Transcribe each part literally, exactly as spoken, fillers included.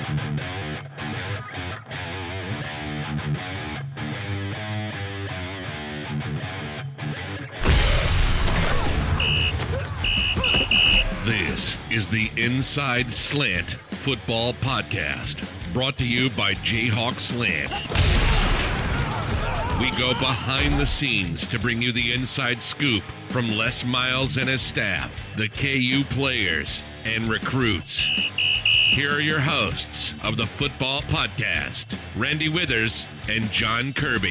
This is the Inside Slant Football Podcast, brought to you by Jayhawk Slant. We go behind the scenes to bring you the inside scoop from Les Miles and his staff, the K U players, and recruits. Here are your hosts of the Football Podcast, Randy Withers and John Kirby.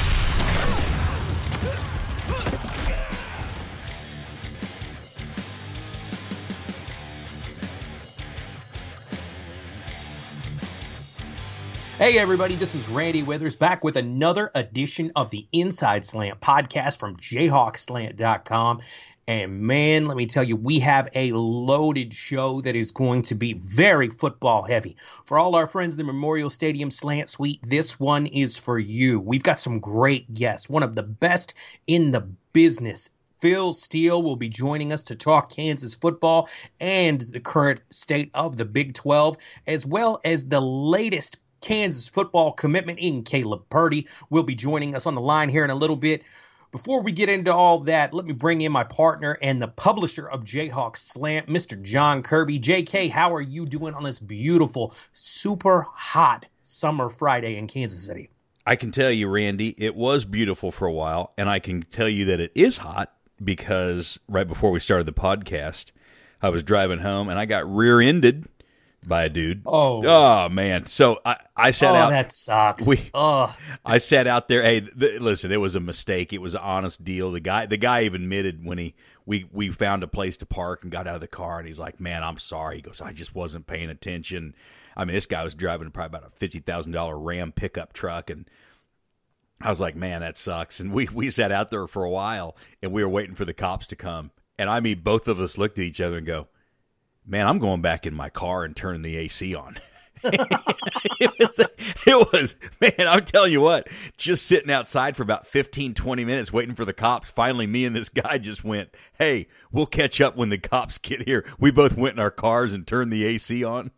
Hey everybody, this is Randy Withers back with another edition of the Inside Slant podcast from Jayhawk Slant dot com. And man, let me tell you, we have a loaded show that is going to be very football heavy. For all our friends in the Memorial Stadium Slant Suite, this one is for you. We've got some great guests, one of the best in the business. Phil Steele will be joining us to talk Kansas football and the current state of the Big twelve, as well as the latest Kansas football commitment in Caleb Purdy will be joining us on the line here in a little bit. Before we get into all that, let me bring in my partner and the publisher of Jayhawk Slant, Mister John Kirby. J K, how are you doing on this beautiful, super hot summer Friday in Kansas City? I can tell you, Randy, it was beautiful for a while, and I can tell you that it is hot because right before we started the podcast, I was driving home and I got rear-ended by a dude. Oh, oh man! So I, I sat oh, out. Oh, that sucks. We, oh. I sat out there. Hey, th- listen, it was a mistake. It was an honest deal. The guy, the guy even admitted when he we we found a place to park and got out of the car, and he's like, "Man, I'm sorry." He goes, "I just wasn't paying attention." I mean, this guy was driving probably about a fifty thousand dollar Ram pickup truck, and I was like, "Man, that sucks." And we we sat out there for a while, and we were waiting for the cops to come. And I mean, both of us looked at each other and go, "Man, I'm going back in my car and turning the A C on." it, was, it was, man, I'm telling you what, just sitting outside for about fifteen, twenty minutes waiting for the cops. Finally, me and this guy just went, "Hey, we'll catch up when the cops get here." We both went in our cars and turned the A C on.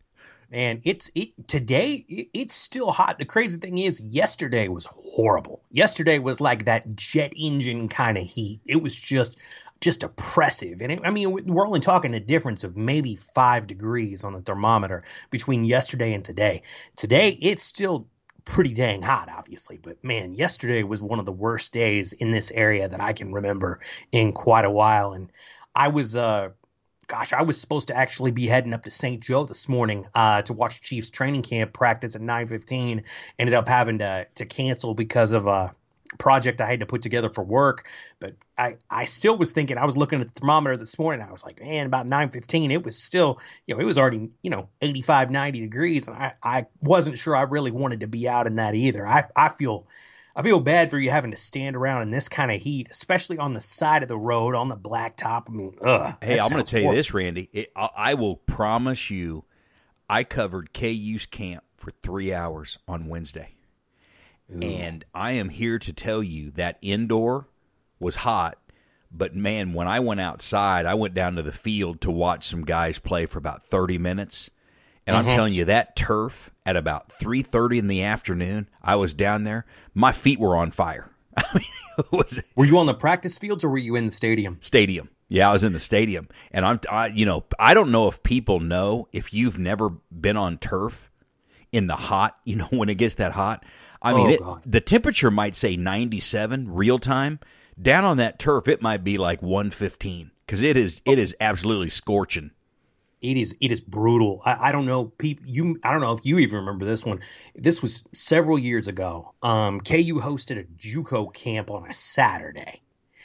Man, it's it today. It, it's still hot. The crazy thing is, yesterday was horrible. Yesterday was like that jet engine kind of heat. It was just just oppressive. And it, I mean, we're only talking a difference of maybe five degrees on the thermometer between yesterday and today. Today, it's still pretty dang hot, obviously. But man, yesterday was one of the worst days in this area that I can remember in quite a while. And I was, uh, gosh, I was supposed to actually be heading up to Saint Joe this morning uh, to watch Chiefs training camp practice at nine fifteen. Ended up having to to cancel because of a project I had to put together for work. But I, I still was thinking, I was looking at the thermometer this morning. I was like, man, about nine fifteen, it was still, you know, it was already, you know, eighty-five, ninety degrees. And I, I wasn't sure I really wanted to be out in that either. I, I feel I feel bad for you having to stand around in this kind of heat, especially on the side of the road, on the blacktop. I mean, ugh. Hey, I'm going to tell you this, Randy. It, I, I will promise you, I covered K U's camp for three hours on Wednesday. Ooh. And I am here to tell you that indoor was hot, but man, when I went outside, I went down to the field to watch some guys play for about thirty minutes. And mm-hmm. I'm telling you, that turf at about three thirty in the afternoon, I was down there. My feet were on fire. I mean, it was, were you on the practice fields or were you in the stadium? Stadium. Yeah, I was in the stadium. And I'm, I, you know, I don't know if people know, if you've never been on turf in the hot, you know, when it gets that hot. I mean, oh, it, the temperature might say ninety-seven real time. Down on that turf, it might be like one fifteen because it is it is absolutely scorching. It is it is brutal. I, I don't know people. You I don't know if you even remember this one. This was several years ago. Um, K U hosted a JUCO camp on a Saturday,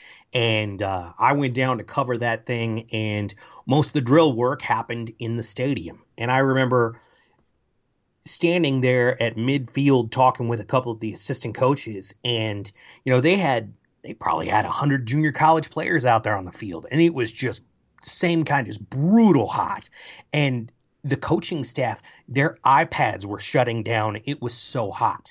and uh, I went down to cover that thing. And most of the drill work happened in the stadium. And I remember standing there at midfield talking with a couple of the assistant coaches, and you know they had they probably had a hundred junior college players out there on the field, and it was just same kind, just brutal hot. And the coaching staff, their iPads were shutting down. It was so hot.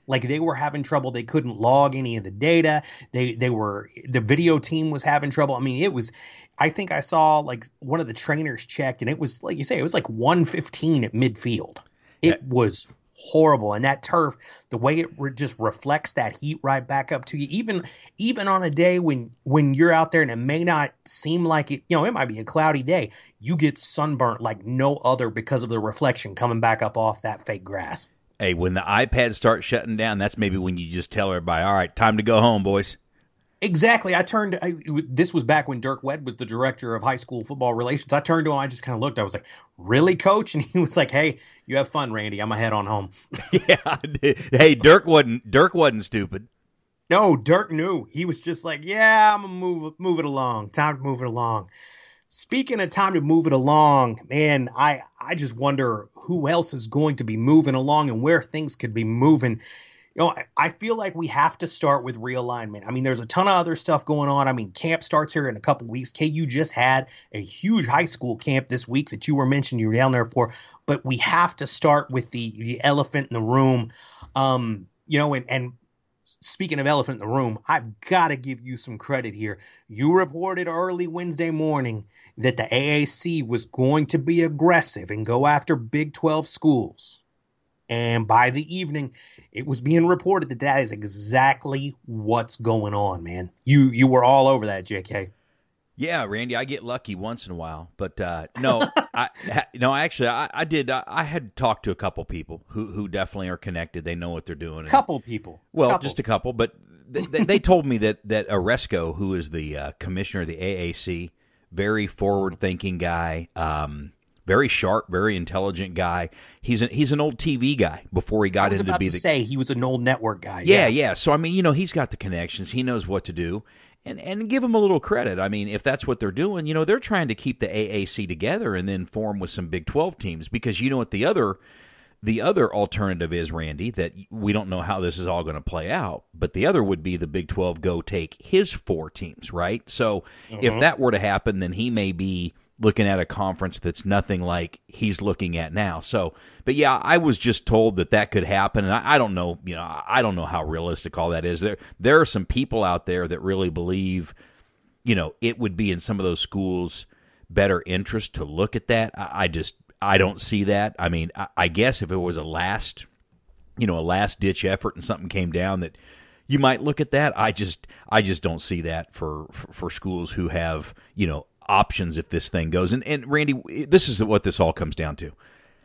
Like they were having trouble. They couldn't log any of the data. They they were the video team was having trouble. I mean, it was. I think I saw like one of the trainers checked, and it was like you say, it was like one fifteen at midfield. It yeah. was horrible, and that turf, the way it re- just reflects that heat right back up to you. Even even on a day when when you're out there and it may not seem like it, you know, it might be a cloudy day. You get sunburnt like no other because of the reflection coming back up off that fake grass. Hey, when the iPads start shutting down, that's maybe when you just tell everybody, all right, time to go home, boys. Exactly. I turned, I, it was, this was back when Dirk Wedd was the director of high school football relations. I turned to him, I just kind of looked, I was like, really, coach? And he was like, hey, you have fun, Randy. I'm going to head on home. Yeah. Hey, Dirk wasn't, Dirk wasn't stupid. No, Dirk knew. He was just like, yeah, I'm going to move, move it along. Time to move it along. Speaking of time to move it along, man, I, I just wonder who else is going to be moving along and where things could be moving. You know, I, I feel like we have to start with realignment. I mean, there's a ton of other stuff going on. I mean, camp starts here in a couple weeks. K U just had a huge high school camp this week that you were mentioned you were down there for. But we have to start with the, the elephant in the room. Um, you know, and, and speaking of elephant in the room, I've got to give you some credit here. You reported early Wednesday morning that the A A C was going to be aggressive and go after Big twelve schools. And by the evening, it was being reported that that is exactly what's going on, man. You you were all over that, J K. Yeah, Randy, I get lucky once in a while, but uh, no, I no, actually, I, I did. I, I had talked to a couple people who who definitely are connected. They know what they're doing. Couple people, well, couple. just a couple, but they, they, they told me that that Oresco, who is the uh, commissioner of the A A C, very forward-thinking guy. Um, Very sharp, very intelligent guy. He's an he's an old T V guy before he got I was into about be to the say he was an old network guy. Yeah, yeah, yeah. So I mean, you know, he's got the connections. He knows what to do, and and give him a little credit. I mean, if that's what they're doing, you know, they're trying to keep the A A C together and then form with some Big twelve teams, because you know what the other the other alternative is, Randy, that we don't know how this is all going to play out, but the other would be the Big twelve go take his four teams, right? So mm-hmm. if that were to happen, then he may be looking at a conference that's nothing like he's looking at now. So, but yeah, I was just told that that could happen, and I, I don't know, you know, I don't know how realistic all that is. There, there are some people out there that really believe, you know, it would be in some of those schools' better interest to look at that. I, I just, I don't see that. I mean, I, I guess if it was a last, you know, a last ditch effort and something came down, that you might look at that. I just, I just don't see that for for, for schools who have, you know, options if this thing goes. And, and Randy, this is what this all comes down to.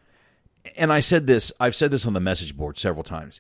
And I said this, I've said this on the message board several times.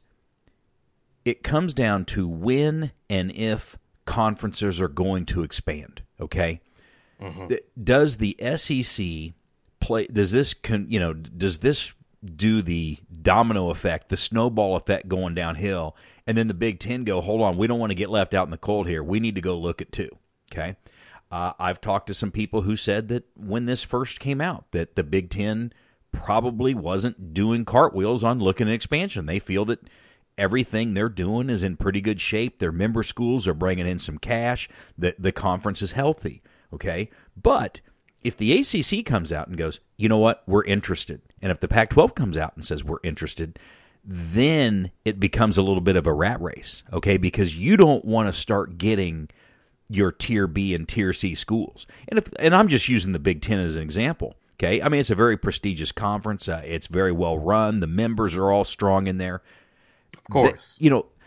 It comes down to when and if conferences are going to expand, okay? Mm-hmm. Does the S E C play, does this, you know, does this do the domino effect, the snowball effect going downhill, and then the Big Ten go, hold on, we don't want to get left out in the cold here. We need to go look at two, okay? Uh, I've talked to some people who said that when this first came out, that the Big Ten probably wasn't doing cartwheels on looking at expansion. They feel that everything they're doing is in pretty good shape. Their member schools are bringing in some cash. The, the conference is healthy, okay? But if the A C C comes out and goes, you know what, we're interested, and if the Pac twelve comes out and says we're interested, then it becomes a little bit of a rat race, okay? Because you don't want to start getting your Tier B and Tier C schools. And if and I'm just using the Big Ten as an example, okay? I mean, it's a very prestigious conference. Uh, it's very well run. The members are all strong in there. Of course. The, you know,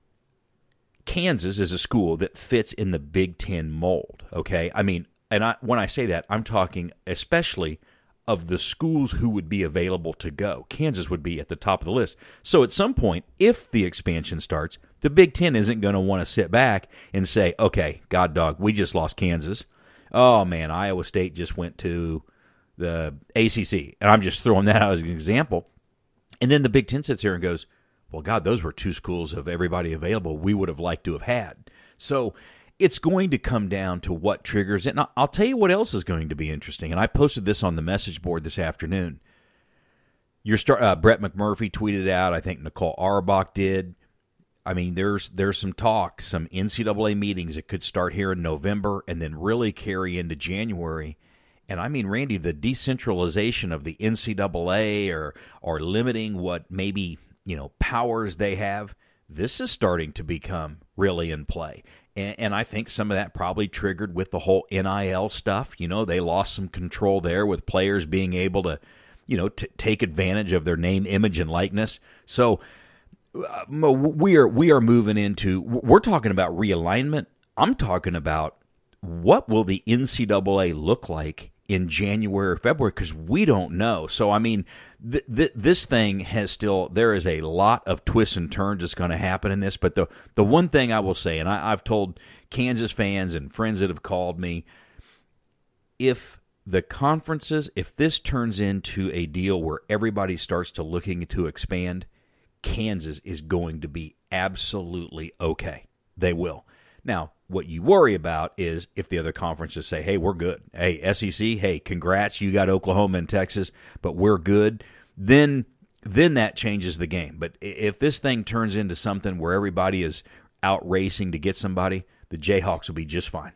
Kansas is a school that fits in the Big Ten mold, okay? I mean, and I, when I say that, I'm talking especially of the schools who would be available to go. Kansas would be at the top of the list. So at some point, if the expansion starts, the Big Ten isn't going to want to sit back and say, okay, God dog, we just lost Kansas. Oh, man, Iowa State just went to the A C C. And I'm just throwing that out as an example. And then the Big Ten sits here and goes, well, God, those were two schools of everybody available we would have liked to have had. So it's going to come down to what triggers it. And I'll tell you what else is going to be interesting. And I posted this on the message board this afternoon. Your start, uh, Brett McMurphy tweeted out, I think Nicole Auerbach did. I mean, there's there's some talk, some N C double A meetings that could start here in November and then really carry into January. And I mean, Randy, the decentralization of the N C double A or or limiting what maybe you know, powers they have, this is starting to become really in play. And, and I think some of that probably triggered with the whole N I L stuff. You know, they lost some control there with players being able to, you know, t- take advantage of their name, image, and likeness. So uh, we are we are moving into, we're talking about realignment. I'm talking about what will the N C double A look like in January or February, because we don't know. So, I mean, th- th- this thing has still, there is a lot of twists and turns that's going to happen in this. But the the one thing I will say, and I, I've told Kansas fans and friends that have called me, if the conferences, if this turns into a deal where everybody starts to looking to expand, Kansas is going to be absolutely okay. They will. Now, what you worry about is if the other conferences say, hey, we're good. Hey, S E C, hey, congrats, you got Oklahoma and Texas, but we're good. Then then that changes the game. But if this thing turns into something where everybody is out racing to get somebody, the Jayhawks will be just fine.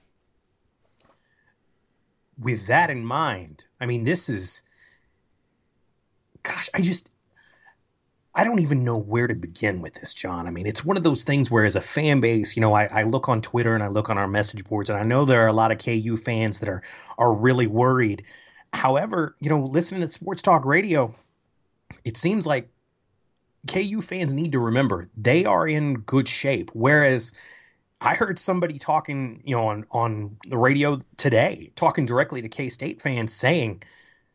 With that in mind, I mean, this is, gosh, I just, I don't even know where to begin with this, John. I mean, it's one of those things where as a fan base, you know, I, I look on Twitter and I look on our message boards, and I know there are a lot of K U fans that are are really worried. However, you know, listening to Sports Talk Radio, it seems like K U fans need to remember they are in good shape. Whereas I heard somebody talking, you know, on, on the radio today, talking directly to K-State fans saying,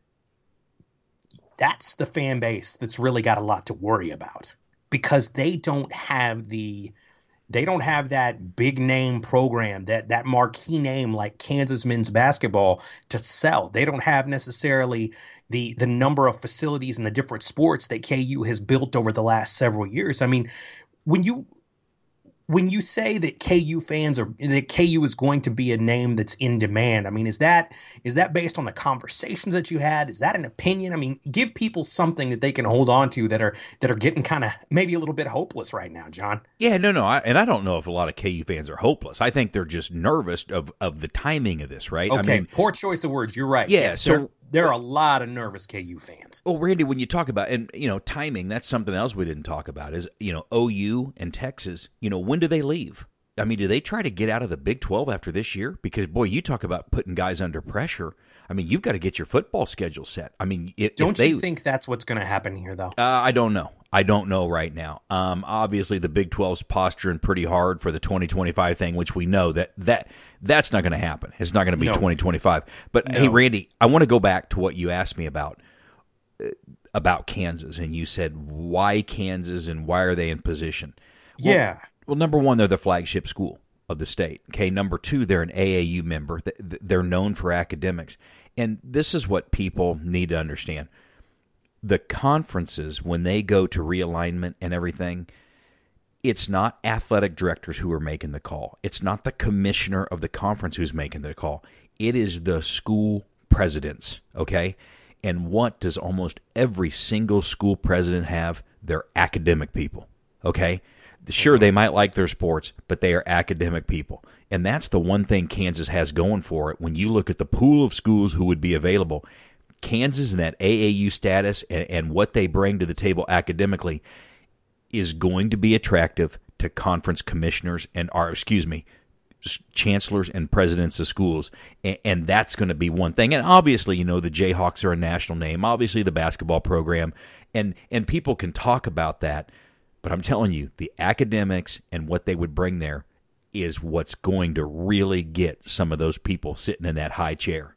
that's the fan base that's really got a lot to worry about, because they don't have the they don't have that big name program, that that marquee name like Kansas men's basketball to sell. They don't have necessarily the the number of facilities and the different sports that K U has built over the last several years. I mean, when you when you say that K U fans are that K U is going to be a name that's in demand, I mean, is that is that based on the conversations that you had? Is that an opinion? I mean, give people something that they can hold on to that are that are getting kind of maybe a little bit hopeless right now, John. Yeah, no, no, I, and I don't know if a lot of K U fans are hopeless. I think they're just nervous of of the timing of this, right? Okay, I mean, poor choice of words. You're right. Yeah, yes, so there, there are a lot of nervous K U fans. Well, Randy, when you talk about, and you know, timing, that's something else we didn't talk about. Is, you know, O U and Texas. You know, when do they leave? I mean, do they try to get out of the Big twelve after this year? Because, boy, you talk about putting guys under pressure. I mean, you've got to get your football schedule set. I mean, if, don't if they, you think that's what's going to happen here, though? Uh, I don't know. I don't know right now. Um, obviously, the Big twelve's posturing pretty hard for the twenty twenty-five thing, which we know that that that's not going to happen. It's not going to be no. twenty twenty-five. But, no. Hey, Randy, I want to go back to what you asked me about uh, about Kansas, and you said, why Kansas and why are they in position? Well, yeah. Well, number one, they're the flagship school of the state. Okay, number two, they're an A A U member. They're known for academics. And this is what people need to understand. The conferences, when they go to realignment and everything, it's not athletic directors who are making the call. It's not the commissioner of the conference who's making the call. It is the school presidents, okay? And what does almost every single school president have? They're academic people, okay? Sure, they might like their sports, but they are academic people. And that's the one thing Kansas has going for it. When you look at the pool of schools who would be available, Kansas and that A A U status and, and what they bring to the table academically is going to be attractive to conference commissioners and, or excuse me, chancellors and presidents of schools. And, and that's going to be one thing. And obviously, you know, the Jayhawks are a national name. Obviously, the basketball program. And, and people can talk about that. But I'm telling you, the academics and what they would bring there is what's going to really get some of those people sitting in that high chair.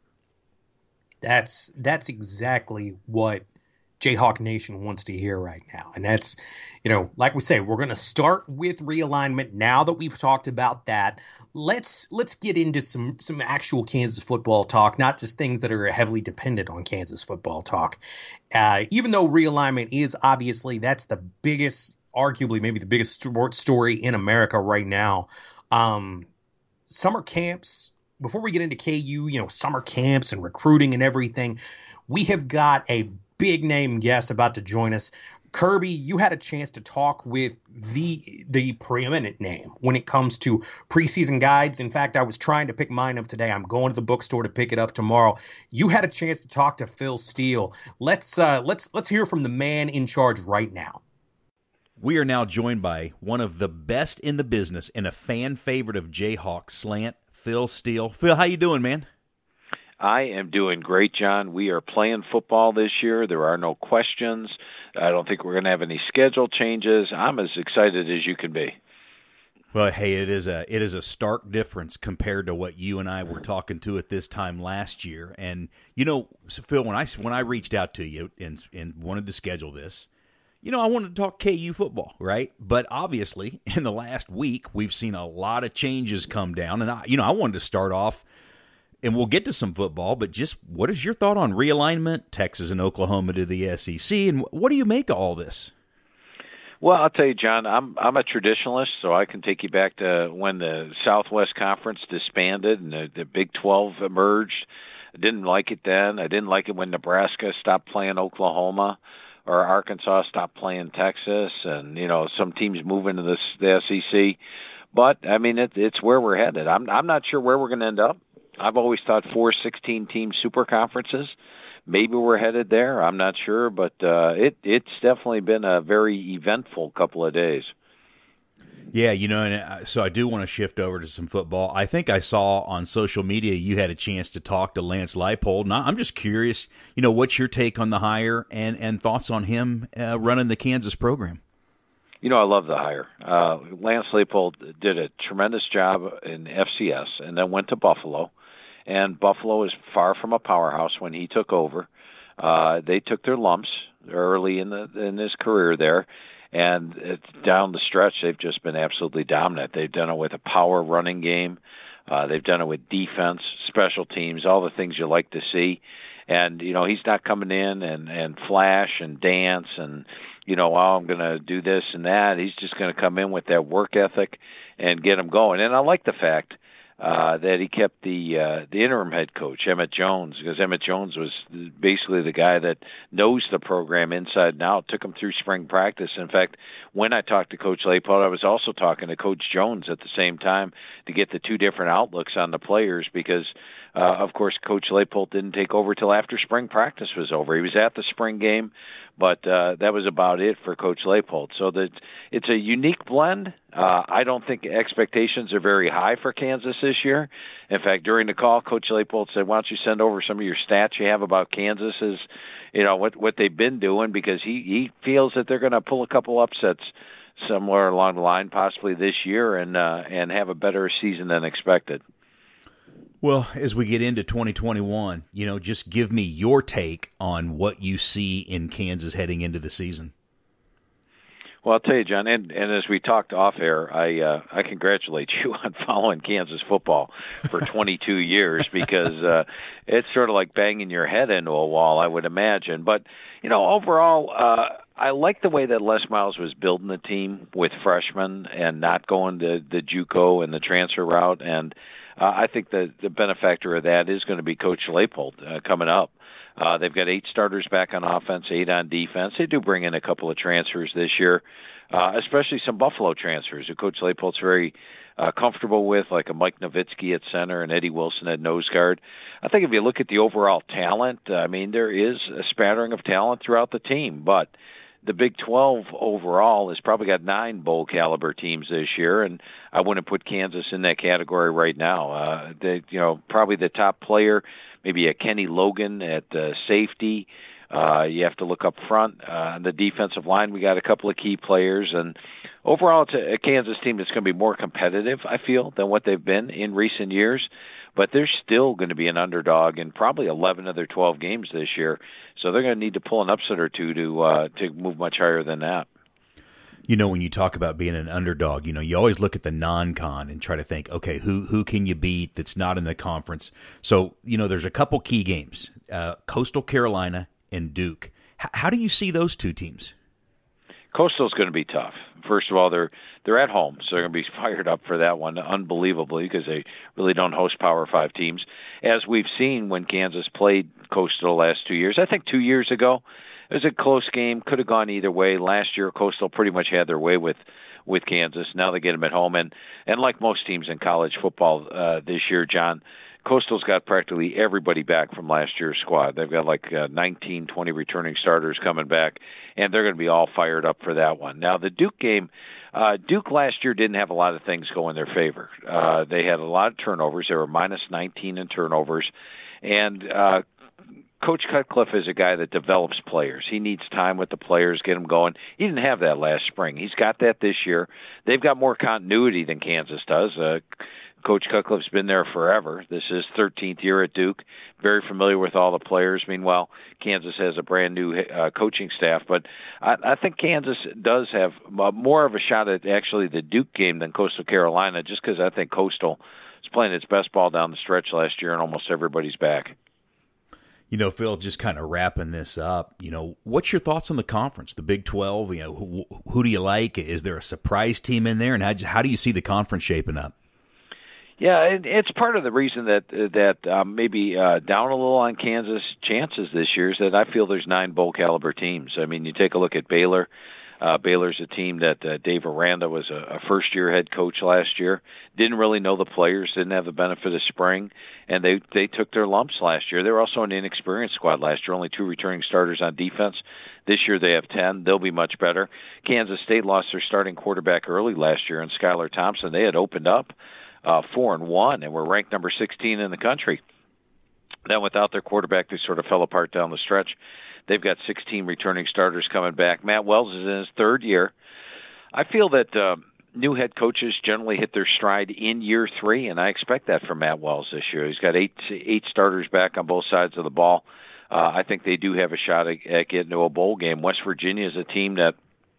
That's that's exactly what Jayhawk Nation wants to hear right now. And that's, you know, like we say, we're going to start with realignment. Now that we've talked about that, let's let's get into some some actual Kansas football talk, not just things that are heavily dependent on Kansas football talk. Uh, even though realignment is obviously, that's the biggest, arguably maybe the biggest sports story in America right now. Um, summer camps, before we get into K U, you know, summer camps and recruiting and everything, we have got a big name guest about to join us. Kirby, you had a chance to talk with the the preeminent name when it comes to preseason guides. In fact, I was trying to pick mine up today. I'm going to the bookstore to pick it up tomorrow. You had a chance to talk to Phil Steele. Let's uh, let's let's hear from the man in charge right now. We are now joined by one of the best in the business and a fan favorite of Jayhawk slant, Phil Steele. Phil, how you doing, man? I am doing great, John. We are playing football this year. There are no questions. I don't think we're going to have any schedule changes. I'm as excited as you can be. Well, hey, it is a it is a stark difference compared to what you and I were talking to at this time last year. And you know, Phil, when I when I reached out to you and and wanted to schedule this, you know, I wanted to talk K U football, right? But obviously, in the last week, we've seen a lot of changes come down, and I, you know, I wanted to start off, and we'll get to some football, but just what is your thought on realignment, Texas and Oklahoma to the S E C, and what do you make of all this? Well, I'll tell you, John, I'm I'm a traditionalist, so I can take you back to when the Southwest Conference disbanded and the, the Big twelve emerged. I didn't like it then. I didn't like it when Nebraska stopped playing Oklahoma or Arkansas stopped playing Texas, and, you know, some teams move into this, the S E C. But, I mean, it, it's where we're headed. I'm I'm not sure where we're going to end up. I've always thought four sixteen-team super conferences. Maybe we're headed there. I'm not sure, but uh, it it's definitely been a very eventful couple of days. Yeah, you know, and so I do want to shift over to some football. I think I saw on social media you had a chance to talk to Lance Leipold, and I'm just curious, you know, what's your take on the hire and, and thoughts on him uh, running the Kansas program? You know, I love the hire. Uh, Lance Leipold did a tremendous job in F C S and then went to Buffalo. And Buffalo is far from a powerhouse when he took over. Uh, they took their lumps early in the in his career there. And it's down the stretch, they've just been absolutely dominant. They've done it with a power running game. Uh, they've done it with defense, special teams, all the things you like to see. And, you know, he's not coming in and, and flash and dance and, you know, oh, I'm going to do this and that. He's just going to come in with that work ethic and get them going. And I like the fact Uh, that he kept the uh, the interim head coach, Emmett Jones, because Emmett Jones was basically the guy that knows the program inside and out, took him through spring practice. In fact, when I talked to Coach Leipold, I was also talking to Coach Jones at the same time to get the two different outlooks on the players because, uh, of course, Coach Leipold didn't take over till after spring practice was over. He was at the spring game, but uh, that was about it for Coach Leipold. So that it's a unique blend. Uh, I don't think expectations are very high for Kansas this year. In fact, during the call, Coach Leipold said, why don't you send over some of your stats you have about Kansas, is, you know, what, what they've been doing, because he, he feels that they're going to pull a couple upsets somewhere along the line, possibly this year, and uh, and have a better season than expected. Well, as we get into twenty twenty-one, you know, just give me your take on what you see in Kansas heading into the season. Well, I'll tell you, John, and, and as we talked off air, I uh, I congratulate you on following Kansas football for twenty-two years, because uh, it's sort of like banging your head into a wall, I would imagine. But, you know, overall, uh, I like the way that Les Miles was building the team with freshmen and not going to the JUCO and the transfer route. And uh, I think the, the benefactor of that is going to be Coach Leipold uh, coming up. Uh, they've got eight starters back on offense, eight on defense. They do bring in a couple of transfers this year, uh, especially some Buffalo transfers who Coach Leipold's very uh, comfortable with, like a Mike Nowitzki at center and Eddie Wilson at nose guard. I think if you look at the overall talent, I mean, there is a spattering of talent throughout the team, but the Big twelve overall has probably got nine bowl caliber teams this year, and I wouldn't put Kansas in that category right now. Uh, they, you know, probably the top player, maybe a Kenny Logan at uh, safety. Uh, you have to look up front. Uh, on the defensive line, we got a couple of key players, and overall, it's a, a Kansas team that's going to be more competitive, I feel, than what they've been in recent years. But they're still going to be an underdog in probably eleven of their twelve games this year. So they're going to need to pull an upset or two to uh, to move much higher than that. You know, when you talk about being an underdog, you know, you always look at the non-con and try to think, okay, who who can you beat that's not in the conference? So, you know, there's a couple key games, uh, Coastal Carolina and Duke. H- how do you see those two teams? Coastal's going to be tough. First of all, they're they're at home, so they're going to be fired up for that one, unbelievably, because they really don't host Power Five teams. As we've seen when Kansas played Coastal the last two years, I think two years ago, it was a close game, could have gone either way. Last year, Coastal pretty much had their way with with Kansas. Now they get them at home, and and like most teams in college football uh, this year, John, Coastal's got practically everybody back from last year's squad. They've got like uh, nineteen, twenty returning starters coming back, and they're going to be all fired up for that one. Now, the Duke game, uh, Duke last year didn't have a lot of things go in their favor. Uh, they had a lot of turnovers. They were minus nineteen in turnovers, and uh, Coach Cutcliffe is a guy that develops players. He needs time with the players, get them going. He didn't have that last spring. He's got that this year. They've got more continuity than Kansas does. Uh, Coach Cutcliffe's been there forever. This is thirteenth year at Duke, very familiar with all the players. Meanwhile, Kansas has a brand new uh, coaching staff. But I, I think Kansas does have more of a shot at actually the Duke game than Coastal Carolina, just because I think Coastal is playing its best ball down the stretch last year, and almost everybody's back. You know, Phil, just kind of wrapping this up, you know, what's your thoughts on the conference, the Big twelve? You know, who, who do you like? Is there a surprise team in there? And how, how do you see the conference shaping up? Yeah, it, it's part of the reason that that um, maybe uh, down a little on Kansas' chances this year is that I feel there's nine bowl caliber teams. I mean, you take a look at Baylor. Uh, Baylor's a team that uh, Dave Aranda was a, a first-year head coach last year. Didn't really know the players, didn't have the benefit of spring, and they they took their lumps last year. They were also an inexperienced squad last year, only two returning starters on defense. This year they have ten. They'll be much better. Kansas State lost their starting quarterback early last year, and Skylar Thompson. They had opened up Uh, four and one, and were ranked number sixteen in the country. Then, without their quarterback, they sort of fell apart down the stretch. They've got sixteen returning starters coming back. Matt Wells is in his third year. I feel that uh, new head coaches generally hit their stride in year three, and I expect that from Matt Wells this year. He's got eight eight starters back on both sides of the ball. Uh, I think they do have a shot at, at getting to a bowl game. West Virginia is a team that,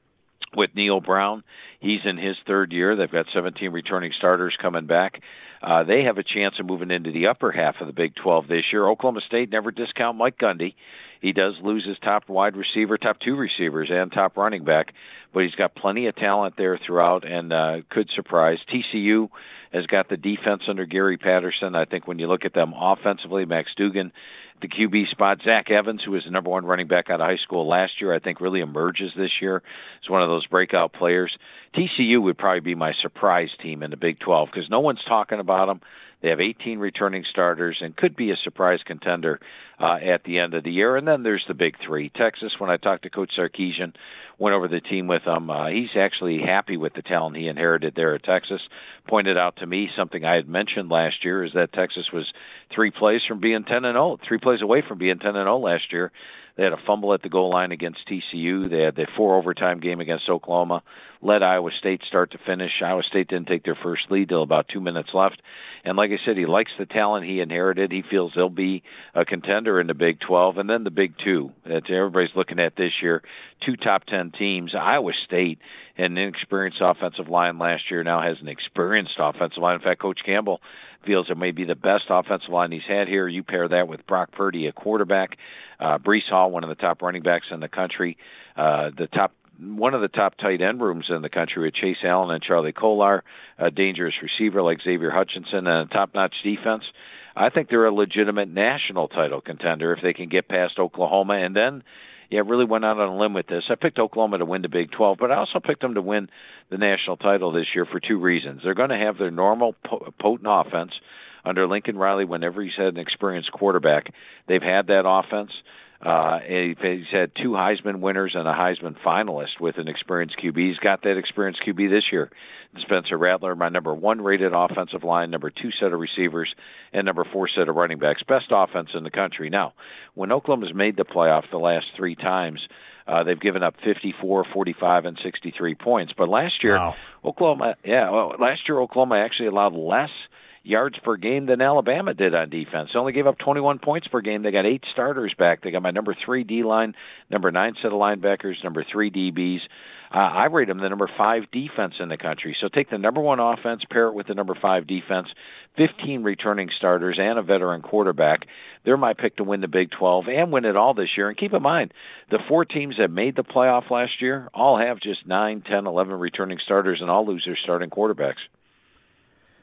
with Neil Brown, he's in his third year. They've got seventeen returning starters coming back. Uh, they have a chance of moving into the upper half of the Big twelve this year. Oklahoma State, never discount Mike Gundy. He does lose his top wide receiver, top two receivers, and top running back, but he's got plenty of talent there throughout and uh, could surprise. T C U has got the defense under Gary Patterson. I think when you look at them offensively, Max Dugan, the Q B spot, Zach Evans, who was the number one running back out of high school last year, I think really emerges this year as one of those breakout players. T C U would probably be my surprise team in the Big twelve because no one's talking about them. They have eighteen returning starters and could be a surprise contender uh, at the end of the year. And then there's the Big Three. Texas, when I talked to Coach Sarkisian, went over the team with him. Uh, he's actually happy with the talent he inherited there at Texas. Pointed out to me something I had mentioned last year is that Texas was three plays from being ten and oh, three plays away from being ten and oh last year. They had a fumble at the goal line against T C U. They had the four overtime game against Oklahoma, led Iowa State start to finish. Iowa State didn't take their first lead till about two minutes left. And like I said, he likes the talent he inherited. He feels they'll be a contender in the Big twelve. And then the Big Two that everybody's looking at this year, two top ten teams. Iowa State, an inexperienced offensive line last year, now has an experienced offensive line. In fact, Coach Campbell feels it may be the best offensive line he's had here. You pair that with Brock Purdy, a quarterback, uh, Breece Hall, one of the top running backs in the country, uh, the top one of the top tight end rooms in the country with Chase Allen and Charlie Kolar, a dangerous receiver like Xavier Hutchinson, and a top-notch defense. I think they're a legitimate national title contender if they can get past Oklahoma. And then, yeah, really went out on a limb with this. I picked Oklahoma to win the Big twelve, but I also picked them to win the national title this year for two reasons. They're going to have their normal potent offense under Lincoln Riley whenever he's had an experienced quarterback. They've had that offense. Uh, he's had two Heisman winners and a Heisman finalist with an experienced Q B. He's got that experienced Q B this year. Spencer Rattler, my number one rated offensive line, number two set of receivers, and number four set of running backs. Best offense in the country. Now, when Oklahoma's made the playoff the last three times, uh, they've given up fifty-four, forty-five, and sixty-three points. But last year, wow. Oklahoma, yeah, well, last year Oklahoma actually allowed less yards per game than Alabama did on defense. They only gave up twenty-one points per game. They got eight starters back. They got my number three D-line, number nine set of linebackers, number three D Bs. Uh, I rate them the number five defense in the country. So take the number one offense, pair it with the number five defense, fifteen returning starters, and a veteran quarterback. They're my pick to win the Big twelve and win it all this year. And keep in mind, the four teams that made the playoff last year all have just nine, ten, eleven returning starters and all lose their starting quarterbacks.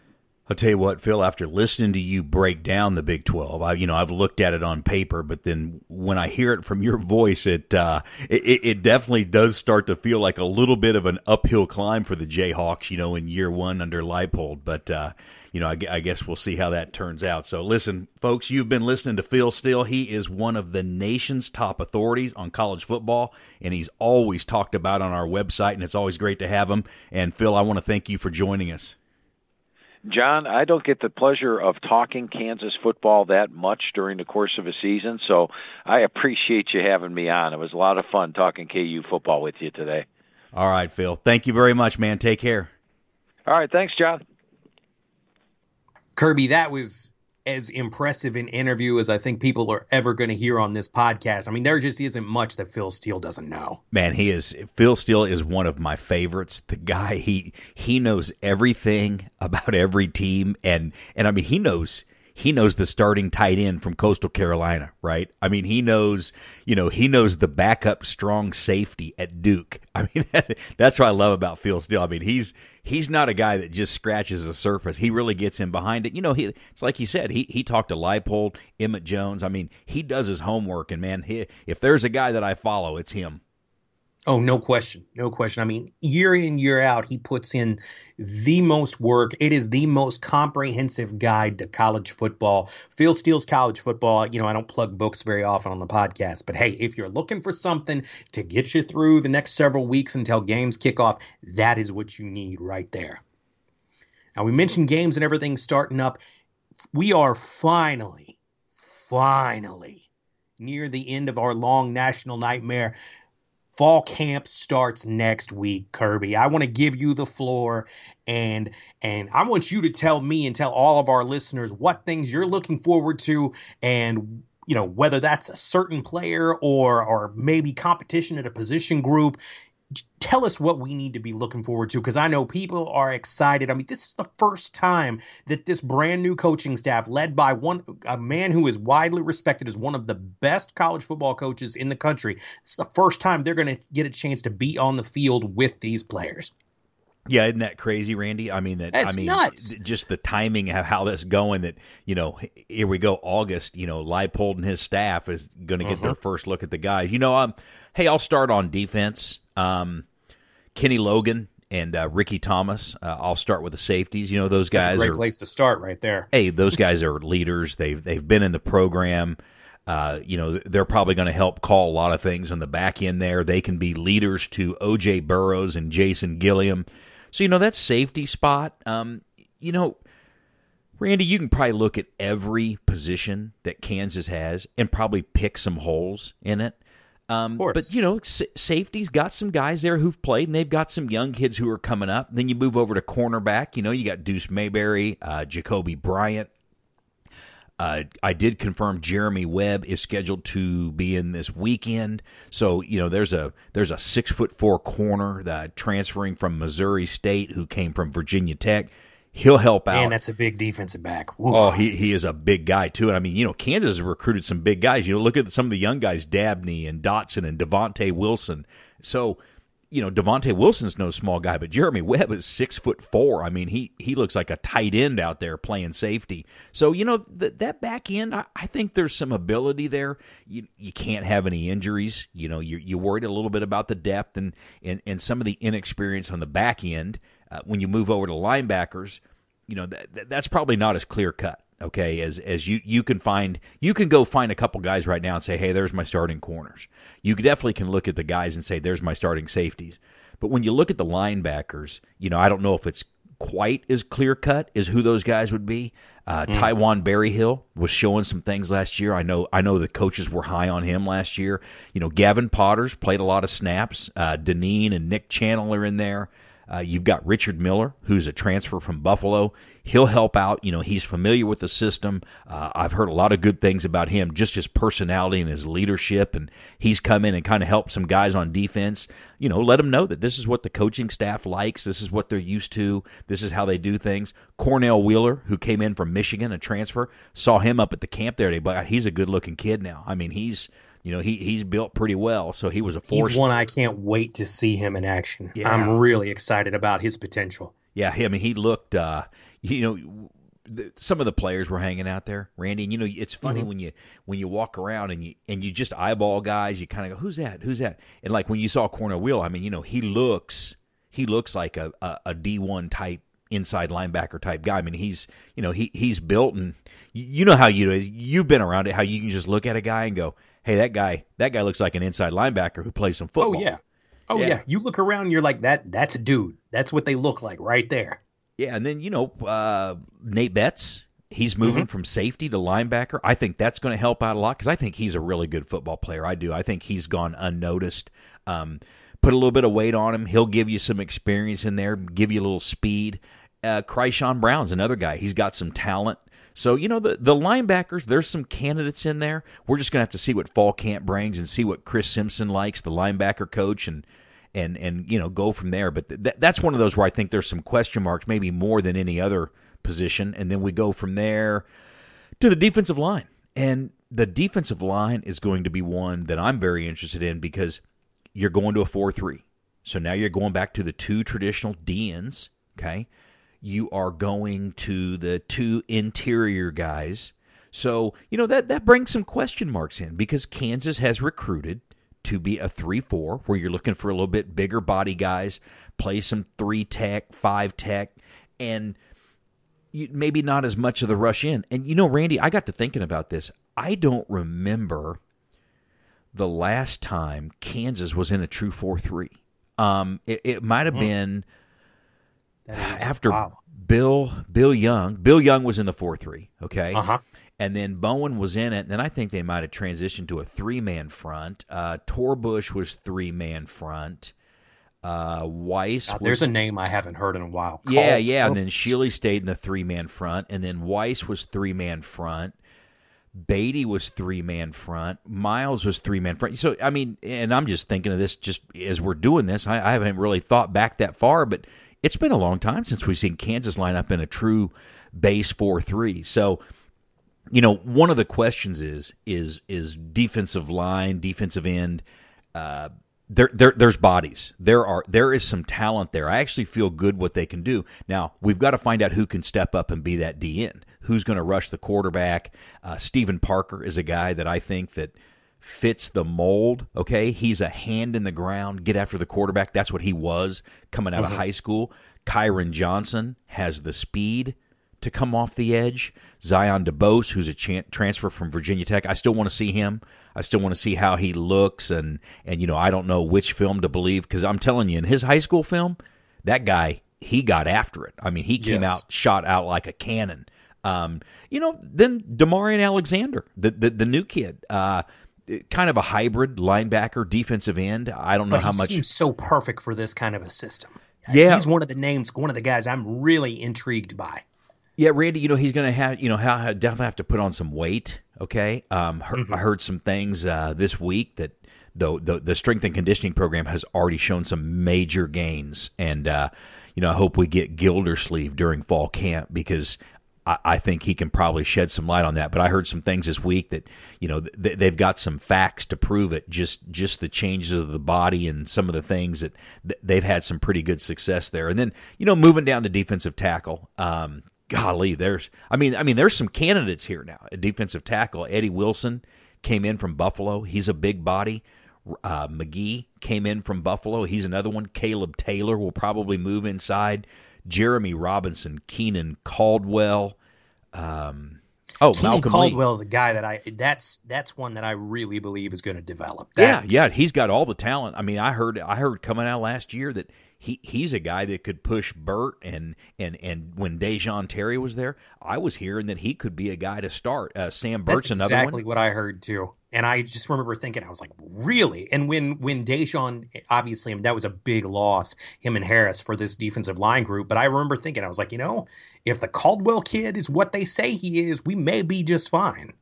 I'll tell you what, Phil, after listening to you break down the Big twelve, I, you know, I've looked at it on paper, but then when I hear it from your voice, it, uh, it, it definitely does start to feel like a little bit of an uphill climb for the Jayhawks, you know, in year one under Leipold. But, uh, you know, I, I guess we'll see how that turns out. So listen, folks, you've been listening to Phil Steele. He is one of the nation's top authorities on college football, and he's always talked about on our website, and it's always great to have him. And Phil, I want to thank you for joining us. John, I don't get the pleasure of talking Kansas football that much during the course of a season, so I appreciate you having me on. It was a lot of fun talking K U football with you today. All right, Phil. Thank you very much, man. Take care. All right, thanks, John. Kirby, that was as impressive an interview as I think people are ever going to hear on this podcast. I mean, there just isn't much that Phil Steele doesn't know. Man, he is Phil Steele is one of my favorites. The guy, he he knows everything about every team, and and I mean he knows he knows the starting tight end from Coastal Carolina, right? I mean, he knows, you know, he knows the backup strong safety at Duke. I mean, that, that's what I love about Phil Steele. I mean, he's he's not a guy that just scratches the surface. He really gets in behind it. You know, he it's like he said, he he talked to Leipold, Emmett Jones. I mean, he does his homework, and man, he, if there's a guy that I follow, it's him. Oh, no question. No question. I mean, year in, year out, he puts in the most work. It is the most comprehensive guide to college football. Phil Steele's College Football. You know, I don't plug books very often on the podcast, but hey, if you're looking for something to get you through the next several weeks until games kick off, that is what you need right there. Now, we mentioned games and everything starting up. We are finally, finally near the end of our long national nightmare. Fall camp starts next week, Kirby. I want to give you the floor, and and I want you to tell me and tell all of our listeners what things you're looking forward to, and you know whether that's a certain player or or maybe competition at a position group. Tell us what we need to be looking forward to, because I know people are excited. I mean, this is the first time that this brand new coaching staff, led by one a man who is widely respected as one of the best college football coaches in the country, it's the first time they're going to get a chance to be on the field with these players. Yeah, isn't that crazy, Randy? I mean, that That's I mean, nuts. Just the timing of how that's going. That you know, here we go, August. You know, Leipold and his staff is going to get uh-huh. their first look at the guys. You know, um, hey, I'll start on defense. Um, Kenny Logan and uh, Ricky Thomas. Uh, I'll start with the safeties. You know, those guys. That's a great are, place to start, right there. Hey, those guys are leaders. They've they've been in the program. Uh, you know, they're probably going to help call a lot of things on the back end there. They can be leaders to O J Burrows and Jason Gilliam. So, you know, that safety spot, um, you know, Randy, you can probably look at every position that Kansas has and probably pick some holes in it. Um, of course. But, you know, s- safety's got some guys there who've played, and they've got some young kids who are coming up. Then you move over to cornerback. You know, you got Deuce Mayberry, uh, Jacoby Bryant. Uh, I did confirm Jeremy Webb is scheduled to be in this weekend. So, you know, there's a there's a six foot four corner that transferring from Missouri State who came from Virginia Tech. He'll help out. And that's a big defensive back. Woo. Oh, he he is a big guy too. And I mean, you know, Kansas has recruited some big guys. You know, look at some of the young guys, Dabney and Dotson and Devontae Wilson. So, you know, Devontae Wilson's no small guy, but Jeremy Webb is six foot four. I mean, he he looks like a tight end out there playing safety. So, you know, th- that back end, I, I think there's some ability there. You you can't have any injuries. You know, you're, you're worried a little bit about the depth and, and, and some of the inexperience on the back end. Uh, when you move over to linebackers, you know, that, that's probably not as clear cut. Okay, as as you, you can find, you can go find a couple guys right now and say, hey, there's my starting corners. You definitely can look at the guys and say, there's my starting safeties. But when you look at the linebackers, you know, I don't know if it's quite as clear cut as who those guys would be. Uh, mm. Tywan Berryhill was showing some things last year. I know I know the coaches were high on him last year. You know, Gavin Potters played a lot of snaps. Uh, Deneen and Nick Channel are in there. Uh, you've got Richard Miller, who's a transfer from Buffalo. He'll help out. You know, he's familiar with the system. Uh, I've heard a lot of good things about him, just his personality and his leadership, and he's come in and kind of helped some guys on defense. You know, let them know that this is what the coaching staff likes. This is what they're used to. This is how they do things. Cornell Wheeler, who came in from Michigan, a transfer, saw him up at the camp there today, but he's a good-looking kid now. I mean, he's... You know, he he's built pretty well, so he was a force. He's one I can't wait to see him in action. Yeah. I'm really excited about his potential. Yeah, I mean, he looked, uh, you know, the, some of the players were hanging out there, Randy. And you know, it's funny Mm-hmm. when you when you walk around and you and you just eyeball guys. You kind of go, "Who's that? Who's that?" And like when you saw Cornell Wheel, I mean, you know, he looks he looks like a a, a D one type inside linebacker type guy. I mean, he's you know he he's built, and you, you know how you you've been around it. How you can just look at a guy and go, "Hey, that guy that guy looks like an inside linebacker who plays some football." Oh yeah, oh yeah. Yeah. You look around, and you're like that. That's a dude. That's what they look like right there. Yeah, and then, you know, uh, Nate Betts, he's moving Mm-hmm. from safety to linebacker. I think that's going to help out a lot because I think he's a really good football player. I do. I think he's gone unnoticed. Um, put a little bit of weight on him. He'll give you some experience in there, give you a little speed. Uh, Cryshawn Brown's another guy. He's got some talent. So, you know, the, the linebackers, there's some candidates in there. We're just going to have to see what fall camp brings and see what Chris Simpson likes, the linebacker coach, and and and you know go from there. But th- that's one of those where I think there's some question marks, maybe more than any other position, and then we go from there to the defensive line. And the defensive line is going to be one that I'm very interested in because you're going to a four three. So now you're going back to the two traditional D Ns, okay? You are going to the two interior guys. So, you know, that, that brings some question marks in because Kansas has recruited to be a three four, where you're looking for a little bit bigger body guys, play some three tech, five tech, and you, maybe not as much of the rush in. And, you know, Randy, I got to thinking about this. I don't remember the last time Kansas was in a true four three. Um, it, it might have been That is, after wow. Bill Bill Young. Bill Young was in the four three, okay? Uh-huh. And then Bowen was in it, and then I think they might have transitioned to a three-man front. Uh, Torbush was three-man front. Uh, Weiss God, was... there's a name I haven't heard in a while. Yeah, Called yeah, and Torbush. then Shealy stayed in the three-man front, and then Weiss was three-man front. Beatty was three-man front. Miles was three-man front. So, I mean, and I'm just thinking of this just as we're doing this. I, I haven't really thought back that far, but it's been a long time since we've seen Kansas line up in a true base four three. So, you know, one of the questions is is is defensive line, defensive end. Uh, there, there, there's bodies. There are there is some talent there. I actually feel good what they can do. Now we've got to find out who can step up and be that D N. Who's going to rush the quarterback? Uh, Stephen Parker is a guy that I think that fits the mold. Okay, he's a hand in the ground, get after the quarterback. That's what he was coming out Mm-hmm. of high school. Kyron Johnson has the speed to come off the edge. Zion DeBose, who's a chan- transfer from Virginia Tech, I still want to see him. I still want to see how he looks, and and you know I don't know which film to believe because I'm telling you, in his high school film, that guy he got after it. I mean, he came Yes. out shot out like a cannon. Um, you know, then Demarion Alexander, the the, the new kid, uh, kind of a hybrid linebacker, defensive end. I don't know But how he much. seems so perfect for this kind of a system. Yeah. He's one of the names, one of the guys I'm really intrigued by. Yeah, Randy, you know, he's going to have, you know, ha- definitely have to put on some weight, okay? Um, he- Mm-hmm. I heard some things uh, this week that the, the the strength and conditioning program has already shown some major gains. And, uh, you know, I hope we get Gildersleeve during fall camp because I, I think he can probably shed some light on that. But I heard some things this week that, you know, th- they've got some facts to prove it, just just the changes of the body and some of the things that th- they've had some pretty good success there. And then, you know, moving down to defensive tackle, um, golly, there's I mean I mean there's some candidates here now. A defensive tackle, Eddie Wilson came in from Buffalo. He's a big body. Uh, McGee came in from Buffalo. He's another one. Caleb Taylor will probably move inside. Jeremy Robinson, Keenan Caldwell. Um, oh, Keenan Malcolm Caldwell Lee. is a guy that I that's that's one that I really believe is going to develop. Yeah, That's- yeah, he's got all the talent. I mean, I heard I heard coming out last year that he, he's a guy that could push Burt, and and and when Dejon Terry was there, I was hearing that he could be a guy to start. Uh, Sam Burt's That's another exactly one. what I heard too. And I just remember thinking, I was like, really? And when when Dejon, obviously that was a big loss, him and Harris for this defensive line group. But I remember thinking, I was like, you know, if the Caldwell kid is what they say he is, we may be just fine.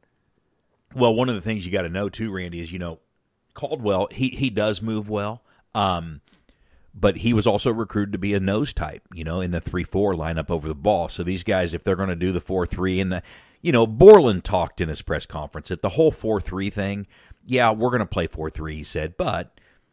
Well, one of the things you got to know too, Randy, is you know Caldwell he he does move well, um, but he was also recruited to be a nose type, you know, in the three four lineup over the ball. So these guys, if they're going to do the four three, and the, you know, Borland talked in his press conference that the whole four three thing, yeah, we're going to play four three. He said, but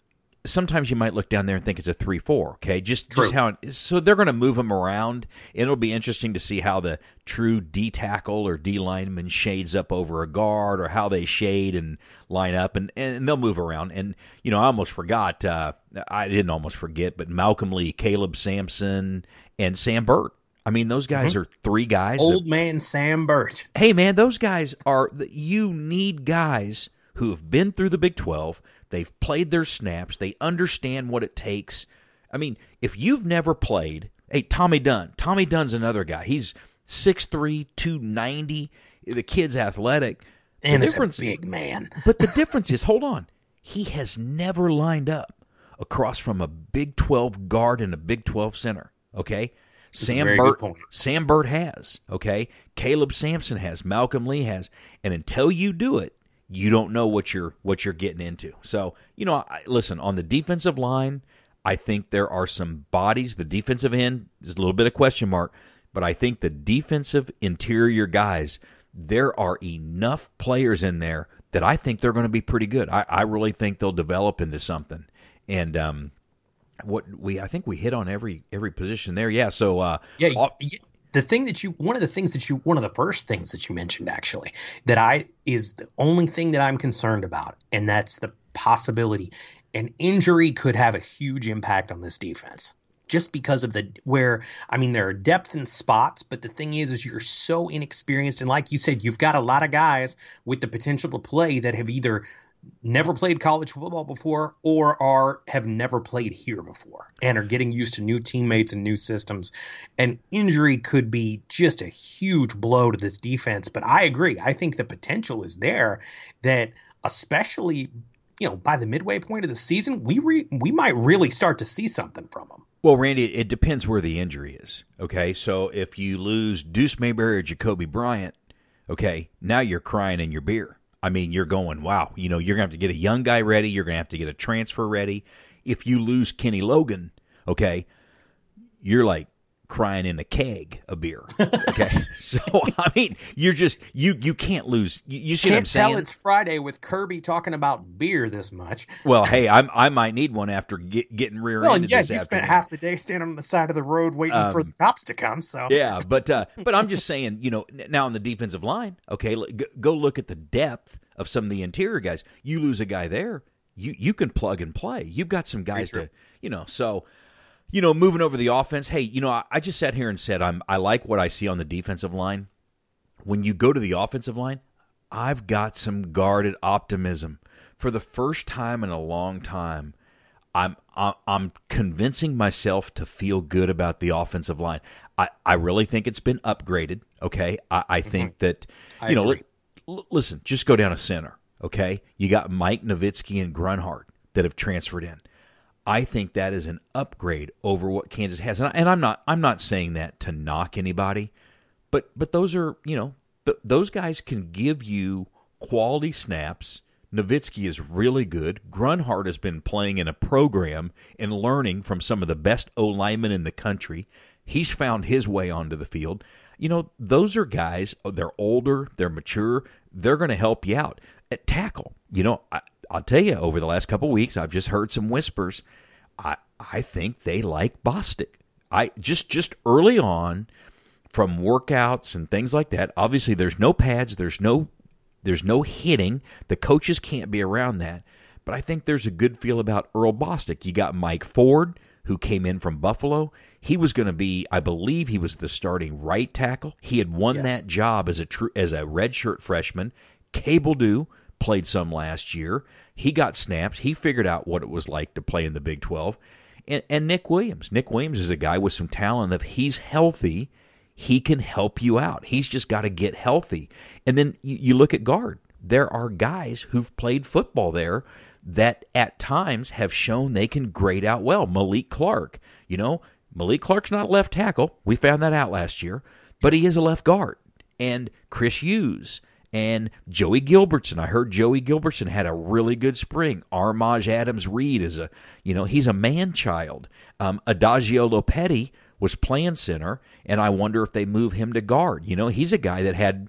sometimes you might look down there and think it's a three four, okay? Just, True. just how it, so they're going to move them around, and it'll be interesting to see how the true D tackle or D lineman shades up over a guard, or how they shade and line up, and, and they'll move around. And, you know, I almost forgot, uh, I didn't almost forget, but Malcolm Lee, Caleb Sampson, and Sam Burt. I mean, those guys mm-hmm. are three guys. Old that, man Sam Burt. Hey, man, those guys are, you need guys who have been through the Big twelve. They've played their snaps. They understand what it takes. I mean, if you've never played, hey, Tommy Dunn. Tommy Dunn's another guy. He's six three, two ninety. The kid's athletic. And it's a big man. But the difference is, hold on, he has never lined up across from a Big twelve guard and a Big twelve center, okay? That's Sam Burt, Sam Burt has, okay? Caleb Sampson has. Malcolm Lee has. And until you do it, you don't know what you're what you're getting into. So, you know, I, listen, on the defensive line, I think there are some bodies. The defensive end, there's a little bit of question mark, but I think the defensive interior guys, there are enough players in there that I think they're going to be pretty good. I, I really think they'll develop into something. And um, what we I think we hit on every every position there. Yeah. So uh, yeah. All, The thing that you, one of the things that you, one of the first things that you mentioned actually, that I, is the only thing that I'm concerned about, and that's the possibility an injury could have a huge impact on this defense. Just because of the, where, I mean, there are depth in spots, but the thing is, is you're so inexperienced. And like you said, you've got a lot of guys with the potential to play that have either never played college football before or are have never played here before and are getting used to new teammates and new systems. And injury could be just a huge blow to this defense. But I agree. I think the potential is there that, especially, you know, by the midway point of the season, we re- we might really start to see something from them. Well, Randy, it depends where the injury is. Okay, so if you lose Deuce Mayberry or Jacoby Bryant, okay, now you're crying in your beer. I mean, you're going, wow, you know, you're going to have to get a young guy ready. You're going to have to get a transfer ready. If you lose Kenny Logan, okay, you're like crying in a keg of beer. Okay, so, I mean, you're just, you you can't lose. You, you see can't what I'm saying? Tell it's Friday with Kirby talking about beer this much. Well, hey, I'm, I might need one after get, getting rear-ended well, yeah, this you afternoon. spent half the day standing on the side of the road waiting um, for the cops to come. So yeah, but uh, but I'm just saying, you know, now on the defensive line, okay, go look at the depth of some of the interior guys. You lose a guy there, you you can plug and play. You've got some guys to, you know, so, you know, moving over the offense, hey, you know, I, I just sat here and said I'm I like what I see on the defensive line. When you go to the offensive line, I've got some guarded optimism. For the first time in a long time, I'm I'm convincing myself to feel good about the offensive line. I, I really think it's been upgraded, okay? I, I think mm-hmm. that, you I know, li- l- listen, just go down a center, okay? You got Mike Nowitzki and Grunhard that have transferred in. I think that is an upgrade over what Kansas has. And, I, and I'm not I'm not saying that to knock anybody, but but those are, you know, th- those guys can give you quality snaps. Nowitzki is really good. Grunhard has been playing in a program and learning from some of the best O-linemen in the country. He's found his way onto the field. You know, those are guys, they're older, they're mature, they're going to help you out. At tackle, you know, I, I'll tell you, over the last couple of weeks, I've just heard some whispers. I I think they like Bostic. I just just early on, from workouts and things like that, obviously there's no pads, there's no There's no hitting. The coaches can't be around that. But I think there's a good feel about Earl Bostic. You got Mike Ford, who came in from Buffalo. He was going to be, I believe he was the starting right tackle. He had won yes. that job as a tr- as a redshirt freshman. Cable Dew played some last year. He got snaps. He figured out what it was like to play in the Big twelve. And, and Nick Williams. Nick Williams is a guy with some talent. If he's healthy, he can help you out. He's just got to get healthy. And then you, you look at guard. There are guys who've played football there that at times have shown they can grade out well. Malik Clark. You know, Malik Clark's not a left tackle. We found that out last year. But he is a left guard. And Chris Hughes and Joey Gilbertson. I heard Joey Gilbertson had a really good spring. Armaj Adams-Reed is a, you know, he's a man-child. Um, Adagio Lopetti was playing center, and I wonder if they move him to guard. You know, he's a guy that had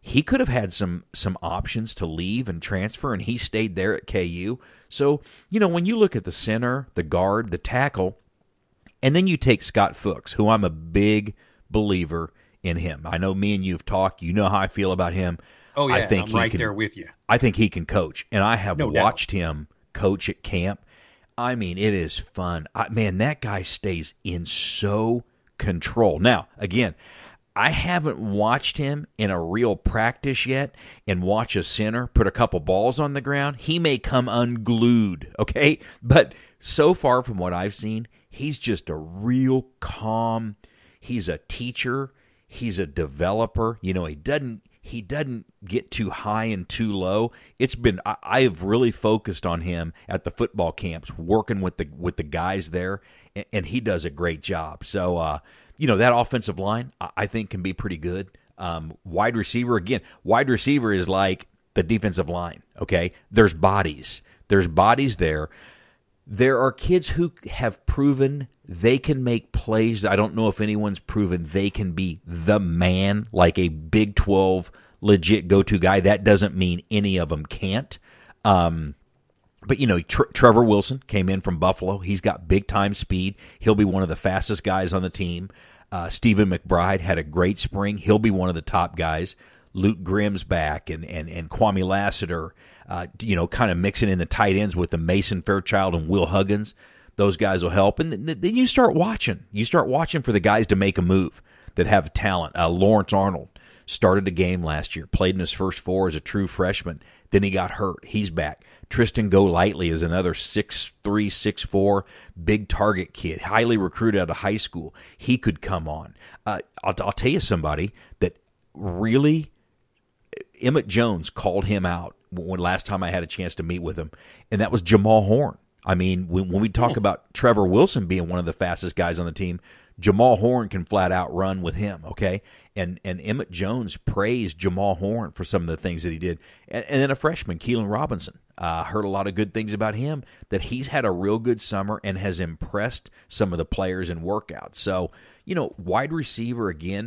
he could have had some some options to leave and transfer, and he stayed there at K U. So, you know, when you look at the center, the guard, the tackle, and then you take Scott Fuchs, who I'm a big believer in him. I know me and you have talked. You know how I feel about him. Oh, yeah, I think I'm he right can, there with you. I think he can coach, and I have No doubt. watched him coach at camp. I mean, it is fun. I, man, that guy stays in so control. Now, again, I haven't watched him in a real practice yet and watch a center put a couple balls on the ground. He may come unglued, okay? But so far from what I've seen, he's just a real calm. He's a teacher. He's a developer. You know, he doesn't he doesn't get too high and too low. It's been I, I have really focused on him at the football camps, working with the with the guys there, and, and he does a great job. So, uh, you know, that offensive line I, I think can be pretty good. Um, wide receiver again. Wide receiver is like the defensive line. Okay, there's bodies. There's bodies there. There are kids who have proven they can make plays. I don't know if anyone's proven they can be the man, like a Big twelve legit go-to guy. That doesn't mean any of them can't. Um, but, you know, Tr- Trevor Wilson came in from Buffalo. He's got big-time speed. He'll be one of the fastest guys on the team. Uh, Stephen McBride had a great spring. He'll be one of the top guys. Luke Grimm's back, and and, and Kwame Lassiter, uh, you know, kind of mixing in the tight ends with the Mason Fairchild and Will Huggins. Those guys will help. And then, then you start watching. You start watching for the guys to make a move that have talent. Uh, Lawrence Arnold started a game last year, played in his first four as a true freshman. Then he got hurt. He's back. Tristan Golightly is another six three, six four, big target kid, highly recruited out of high school. He could come on. Uh, I'll, I'll tell you somebody that really – Emmett Jones called him out when last time I had a chance to meet with him, and that was Jamal Horn. I mean, when, when we talk about Trevor Wilson being one of the fastest guys on the team, Jamal Horn can flat out run with him, okay? And and Emmett Jones praised Jamal Horn for some of the things that he did. And, and then a freshman, Keelan Robinson, uh, heard a lot of good things about him, that he's had a real good summer and has impressed some of the players in workouts. So, you know, wide receiver, again,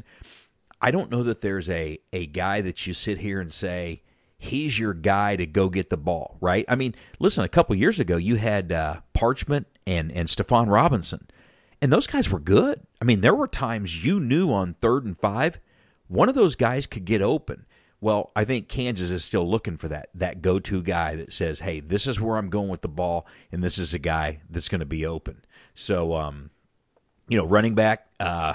I don't know that there's a, a guy that you sit here and say, he's your guy to go get the ball, right? I mean, listen, a couple years ago, you had uh, Parchment and, and Stephon Robinson, and those guys were good. I mean, there were times you knew on third and five, one of those guys could get open. Well, I think Kansas is still looking for that, that go-to guy that says, hey, this is where I'm going with the ball, and this is a guy that's going to be open. So, um, you know, running back, uh,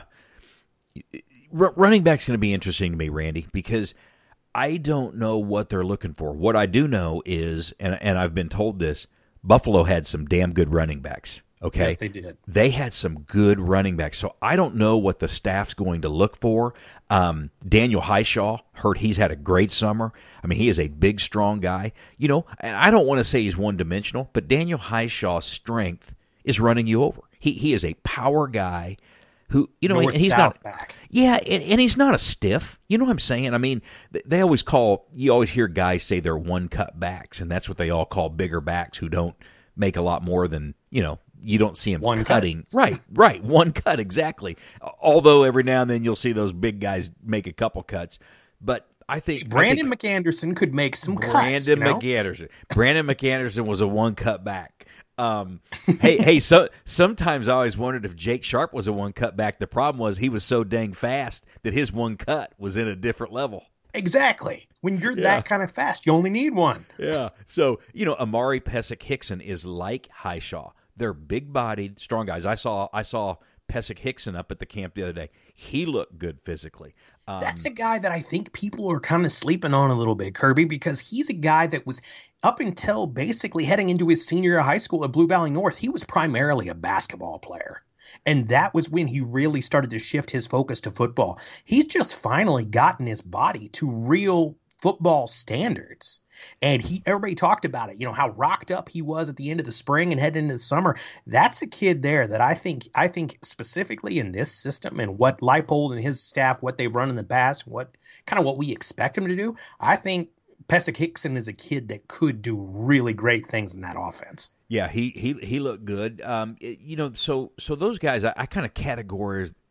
r- running back's going to be interesting to me, Randy, because I don't know what they're looking for. What I do know is, and, and I've been told this, Buffalo had some damn good running backs. Okay. Yes, they did. They had some good running backs. So I don't know what the staff's going to look for. Um, Daniel Highshaw, heard he's had a great summer. I mean, he is a big, strong guy. You know, and I don't want to say he's one-dimensional, but Daniel Highshaw's strength is running you over. He he is a power guy who, you know, North, he's south not back. Yeah, and, and he's not a stiff. You know what I'm saying? I mean, they always call, you always hear guys say they're one-cut backs, and that's what they all call bigger backs who don't make a lot more than, you know, you don't see him one cutting. Cut. Right, right, one cut, exactly. Although every now and then you'll see those big guys make a couple cuts. But I think Brandon I think McAnderson could make some Brandon cuts. You know? McAnderson. Brandon McAnderson was a one-cut back. Um, hey, hey. So sometimes I always wondered if Jake Sharp was a one-cut back. The problem was he was so dang fast that his one cut was in a different level. Exactly. When you're Yeah. that kind of fast, you only need one. Yeah. So, you know, Amari Pesic-Hickson is like Highshaw. They're big-bodied, strong guys. I saw I saw Pesic-Hickson up at the camp the other day. He looked good physically. Um, That's a guy that I think people are kind of sleeping on a little bit, Kirby, because he's a guy that was up until basically heading into his senior year of high school at Blue Valley North, he was primarily a basketball player. And that was when he really started to shift his focus to football. He's just finally gotten his body to real football standards. And he, everybody talked about it, you know, how rocked up he was at the end of the spring and heading into the summer. That's a kid there that I think, I think specifically in this system and what Leipold and his staff, what they've run in the past, what kind of what we expect him to do. I think Pesic-Hickson is a kid that could do really great things in that offense. Yeah, he he he looked good. Um, it- you know, so so those guys, I, I kind of categorize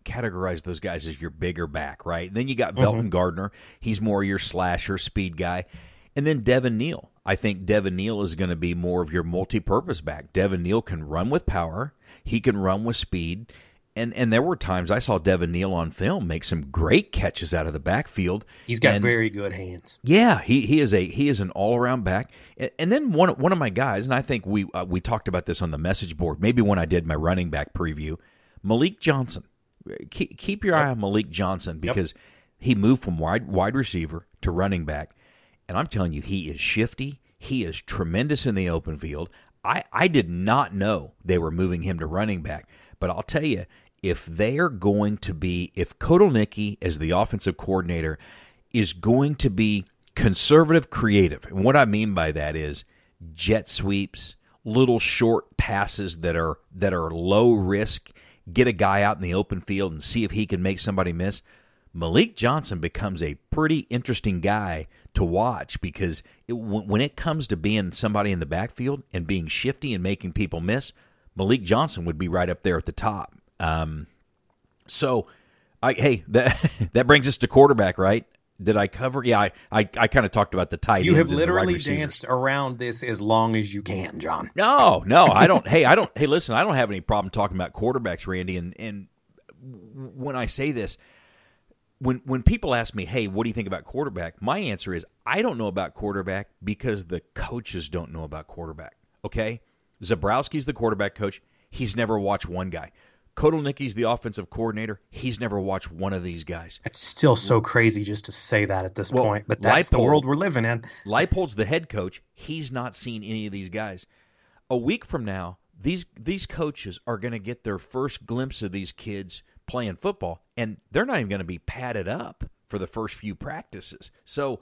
categorize those guys as your bigger back, right? And then you got Belton mm-hmm. Gardner. He's more your slasher speed guy. And then Devin Neal. I think Devin Neal is going to be more of your multi-purpose back. Devin Neal can run with power. He can run with speed. And and there were times I saw Devin Neal on film make some great catches out of the backfield. He's got and, very good hands. Yeah, he he is a he is an all-around back. And, and then one one of my guys, and I think we uh, we talked about this on the message board, maybe when I did my running back preview, Malik Johnson. Keep, keep your yep. eye on Malik Johnson because yep. he moved from wide wide receiver to running back. And I'm telling you, he is shifty. He is tremendous in the open field. I, I did not know they were moving him to running back. But I'll tell you, if they are going to be, if Kotelnicki as the offensive coordinator is going to be conservative creative, and what I mean by that is jet sweeps, little short passes that are that are low risk, get a guy out in the open field and see if he can make somebody miss, Malik Johnson becomes a pretty interesting guy to watch because it, when it comes to being somebody in the backfield and being shifty and making people miss, Malik Johnson would be right up there at the top. Um, so, I, hey, that that brings us to quarterback, right? Did I cover? Yeah, I I, I kind of talked about the tight ends. You have literally danced around this as long as you can, John. No, no, I don't. hey, I don't. Hey, listen, I don't have any problem talking about quarterbacks, Randy. And and when I say this, when when people ask me, hey, what do you think about quarterback? My answer is I don't know about quarterback because the coaches don't know about quarterback. Okay, Zabrowski's the quarterback coach. He's never watched one guy. Kotelnicki's the offensive coordinator. He's never watched one of these guys. It's still so crazy just to say that at this well, point, but that's Leipold, the world we're living in. Leipold's the head coach. He's not seen any of these guys. A week from now, these these coaches are going to get their first glimpse of these kids playing football, and they're not even going to be padded up for the first few practices. So,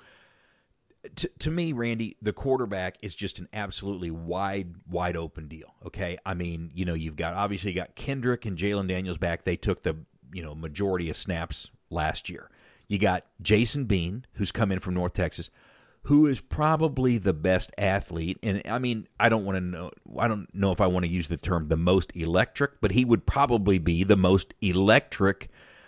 to, to me, Randy, the quarterback is just an absolutely wide, wide open deal. Okay, I mean, you know, you've got obviously you got Kendrick and Jalen Daniels back. They took the you know majority of snaps last year. You got Jason Bean, who's come in from North Texas, who is probably the best athlete. And I mean, I don't want to know. I don't know if I want to use the term the most electric, but he would probably be the most electric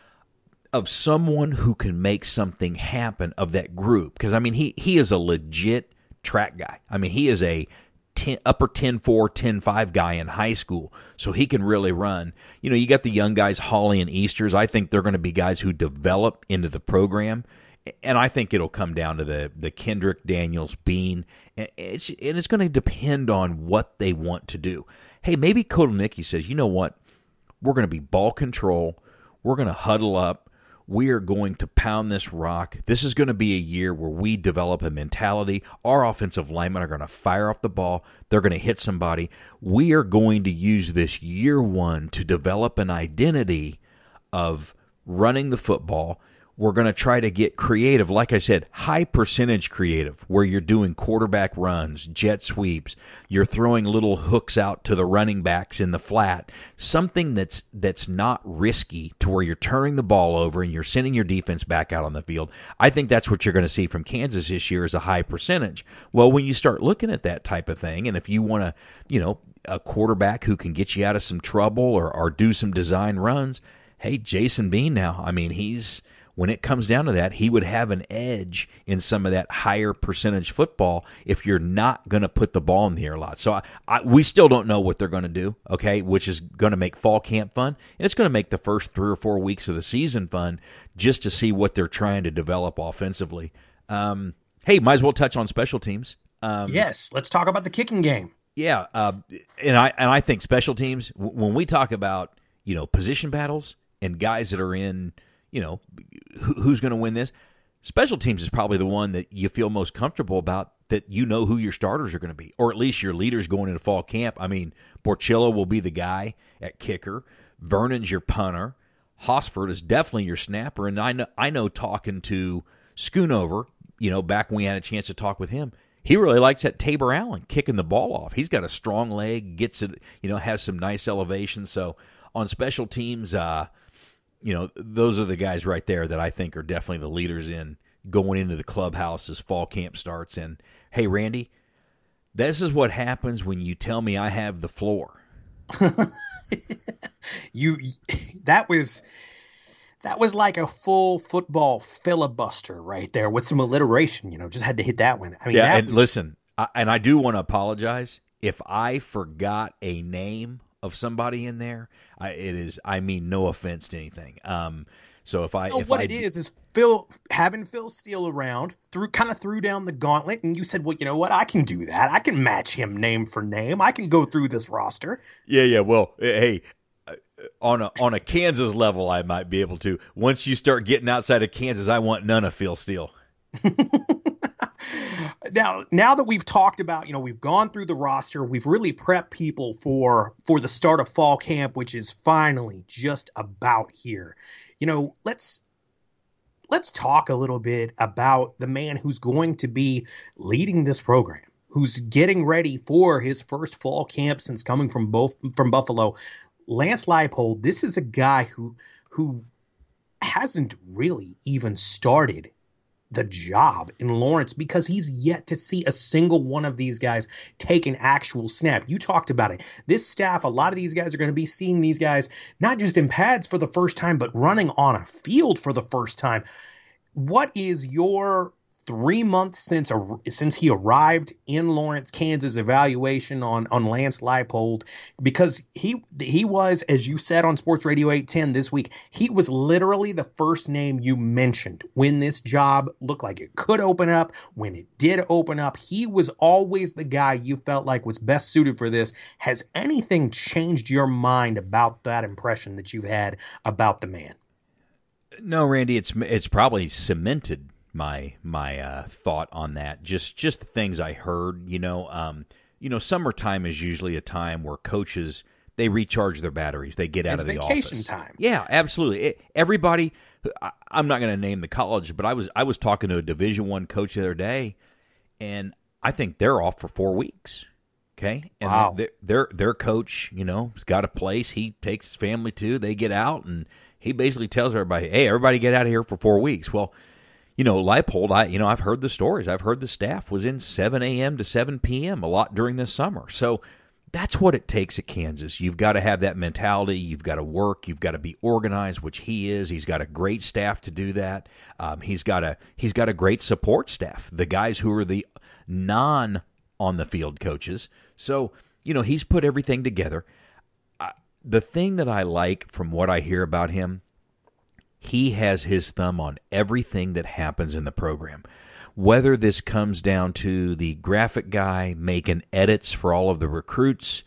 of someone who can make something happen of that group. Because, I mean, he, he is a legit track guy. I mean, he is a ten, upper ten four, ten five guy in high school, so he can really run. You know, you got the young guys, Hawley and Easters. I think they're going to be guys who develop into the program, and I think it'll come down to the, the Kendrick, Daniels, Bean, and it's, and it's going to depend on what they want to do. Hey, maybe Kotelnicki says, you know what, we're going to be ball control, we're going to huddle up, we are going to pound this rock. This is going to be a year where we develop a mentality. Our offensive linemen are going to fire off the ball. They're going to hit somebody. We are going to use this year one to develop an identity of running the football. We're going to try to get creative. Like I said, high percentage creative, where you're doing quarterback runs, jet sweeps, you're throwing little hooks out to the running backs in the flat, something that's that's not risky to where you're turning the ball over and you're sending your defense back out on the field. I think that's what you're going to see from Kansas this year is a high percentage. Well, when you start looking at that type of thing, and if you want to, you know, a quarterback who can get you out of some trouble or, or do some design runs, hey, Jason Bean now, I mean, he's... when it comes down to that, he would have an edge in some of that higher percentage football if you're not going to put the ball in the air a lot. So I, I, we still don't know what they're going to do, okay, which is going to make fall camp fun. And it's going to make the first three or four weeks of the season fun just to see what they're trying to develop offensively. Um, hey, might as well touch on special teams. Um, yes, let's talk about the kicking game. Yeah, uh, and I and I think special teams, when we talk about, you know, position battles and guys that are in – you know, who's going to win this? Special teams is probably the one that you feel most comfortable about, that you know who your starters are going to be, or at least your leaders going into fall camp. I mean, Borchillo will be the guy at kicker. Vernon's your punter. Hosford is definitely your snapper. And I know, I know talking to Schoonover, you know, back when we had a chance to talk with him, he really likes that Tabor Allen kicking the ball off. He's got a strong leg, gets it, you know, has some nice elevation. So on special teams, uh, you know, those are the guys right there that I think are definitely the leaders in going into the clubhouse as fall camp starts. And, hey, Randy, this is what happens when you tell me I have the floor. you, that was, That was like a full football filibuster right there with some alliteration, you know, just had to hit that one. I mean, yeah, that and was... listen, I, and I do want to apologize if I forgot a name of somebody in there. I, it is, I mean, no offense to anything. Um, so if I, no, if what I, it is is Phil having Phil Steele around threw kind of threw down the gauntlet, and you said, well, you know what, I can do that. I can match him name for name. I can go through this roster. Yeah, yeah. Well, hey. On a on a Kansas level, I might be able to. Once you start getting outside of Kansas, I want none of Phil Steele. now, now that we've talked about, you know, we've gone through the roster, we've really prepped people for for the start of fall camp, which is finally just about here. You know, let's let's talk a little bit about the man who's going to be leading this program, who's getting ready for his first fall camp since coming from both from Buffalo. Lance Leipold, this is a guy who who hasn't really even started the job in Lawrence because he's yet to see a single one of these guys take an actual snap. You talked about it. This staff, a lot of these guys are going to be seeing these guys not just in pads for the first time, but running on a field for the first time. What is your three months since since he arrived in Lawrence, Kansas evaluation on, on Lance Leipold? Because he he was, as you said on Sports Radio eight ten this week, he was literally the first name you mentioned when this job looked like it could open up. When it did open up, he was always the guy you felt like was best suited for this. Has anything changed your mind about that impression that you've had about the man? No, Randy, it's it's probably cemented my my uh, thought on that. Just just the things I heard, you know. Um, you know, summertime is usually a time where coaches, they recharge their batteries. They get out it's of the vacation office. time. Yeah, absolutely. It, everybody, I, I'm not going to name the college, but I was I was talking to a Division One coach the other day, and I think they're off for four weeks. Okay, and wow. their, their their coach, you know, has got a place. He takes his family to. They get out, and he basically tells everybody, "Hey, everybody, get out of here for four weeks." Well, you know, Leipold, I you know, I've heard the stories. I've heard the staff was in seven a.m. to seven p.m. a lot during this summer. So that's what it takes at Kansas. You've got to have that mentality. You've got to work. You've got to be organized, which he is. He's got a great staff to do that. Um, he's got a he's got a great support staff. The guys who are the non on the field coaches. So you know, he's put everything together. I, the thing that I like from what I hear about him, he has his thumb on everything that happens in the program. Whether this comes down to the graphic guy making edits for all of the recruits,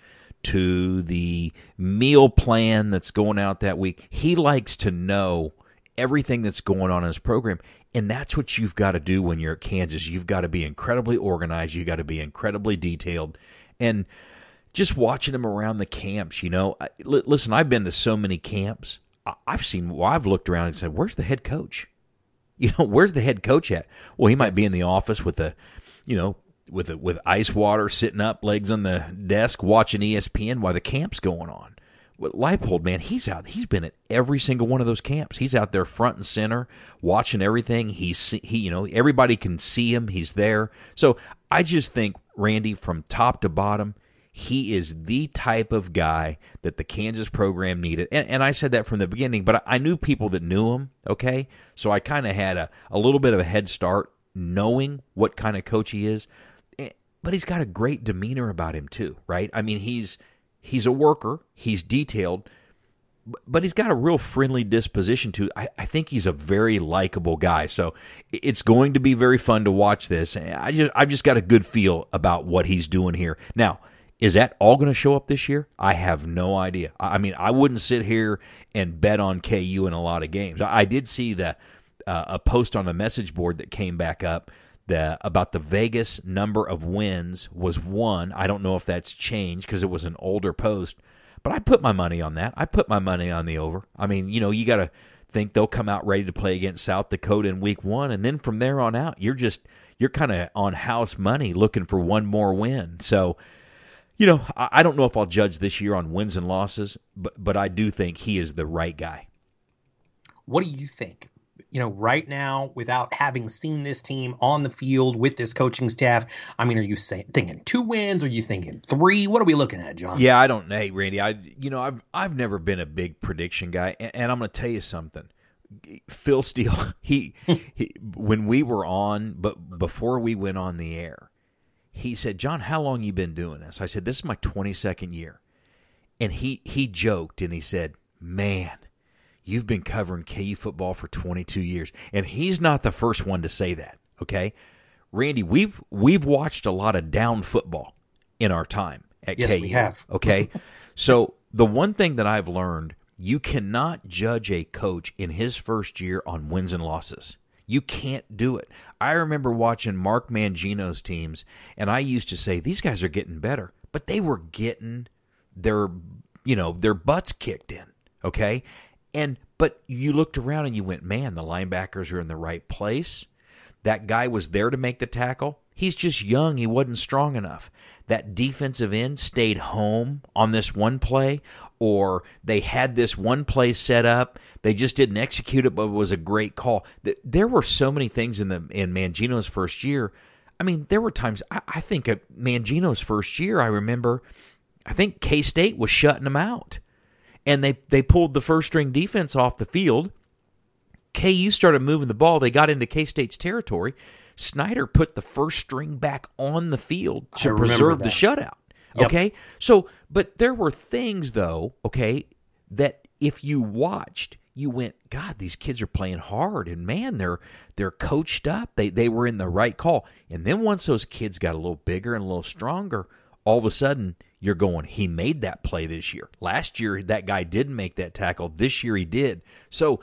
to the meal plan that's going out that week, he likes to know everything that's going on in his program. And that's what you've got to do when you're at Kansas. You've got to be incredibly organized. You've got to be incredibly detailed. And just watching him around the camps, you know, listen, I've been to so many camps. I've seen, well, I've looked around and said, where's the head coach? You know, where's the head coach at? Well, he might yes. be in the office with a, you know, with a, with ice water, sitting up, legs on the desk, watching E S P N while the camp's going on. Well, Leipold, man, he's out. He's been at every single one of those camps. He's out there front and center, watching everything. He's, he, you know, everybody can see him. He's there. So I just think, Randy, from top to bottom, he is the type of guy that the Kansas program needed. And, and I said that from the beginning, but I, I knew people that knew him, okay? So I kind of had a, a little bit of a head start knowing what kind of coach he is. But he's got a great demeanor about him too, right? I mean, he's he's a worker, he's detailed, but he's got a real friendly disposition to. I, I think he's a very likable guy. So it's going to be very fun to watch this. I just I've just got a good feel about what he's doing here. Now, is that all going to show up this year? I have no idea. I mean, I wouldn't sit here and bet on K U in a lot of games. I did see the uh, a post on the message board that came back up the, about the Vegas number of wins was one. I don't know if that's changed because it was an older post, but I put my money on that. I put my money on the over. I mean, you know, you got to think they'll come out ready to play against South Dakota in week one, and then from there on out, you're just you're kind of on house money looking for one more win. So, you know, I don't know if I'll judge this year on wins and losses, but but I do think he is the right guy. What do you think? You know, right now, without having seen this team on the field with this coaching staff, I mean, are you saying, thinking two wins? Or are you thinking three? What are we looking at, John? Yeah, I don't know, hey, Randy. I you know, I've I've never been a big prediction guy, and, and I'm going to tell you something. Phil Steele, he, he when we were on, but before we went on the air, he said, John, how long you been doing this? I said, this is my twenty-second year. And he, he joked and he said, man, you've been covering K U football for twenty-two years. And he's not the first one to say that, okay? Randy, we've we've watched a lot of down football in our time at yes, K U. Yes, we have. Okay? So the one thing that I've learned, you cannot judge a coach in his first year on wins and losses. You can't do it. I remember watching Mark Mangino's teams, and I used to say, these guys are getting better. But they were getting their, you know, their butts kicked in, okay? And but you looked around and you went, man, the linebackers are in the right place. That guy was there to make the tackle. He's just young. He wasn't strong enough. That defensive end stayed home on this one play, or they had this one play set up. They just didn't execute it, but it was a great call. There were so many things in the in Mangino's first year. I mean, there were times, I, I think at Mangino's first year, I remember, I think K-State was shutting them out. And they, they pulled the first-string defense off the field. K U started moving the ball. They got into K-State's territory. Snyder put the first string back on the field to preserve the shutout. Yep. Okay? So, but there were things, though, okay, that if you watched, you went, God, these kids are playing hard, and man, they're they're coached up. They they were in the right call. And then once those kids got a little bigger and a little stronger, all of a sudden you're going, he made that play this year. Last year, that guy didn't make that tackle. This year he did. So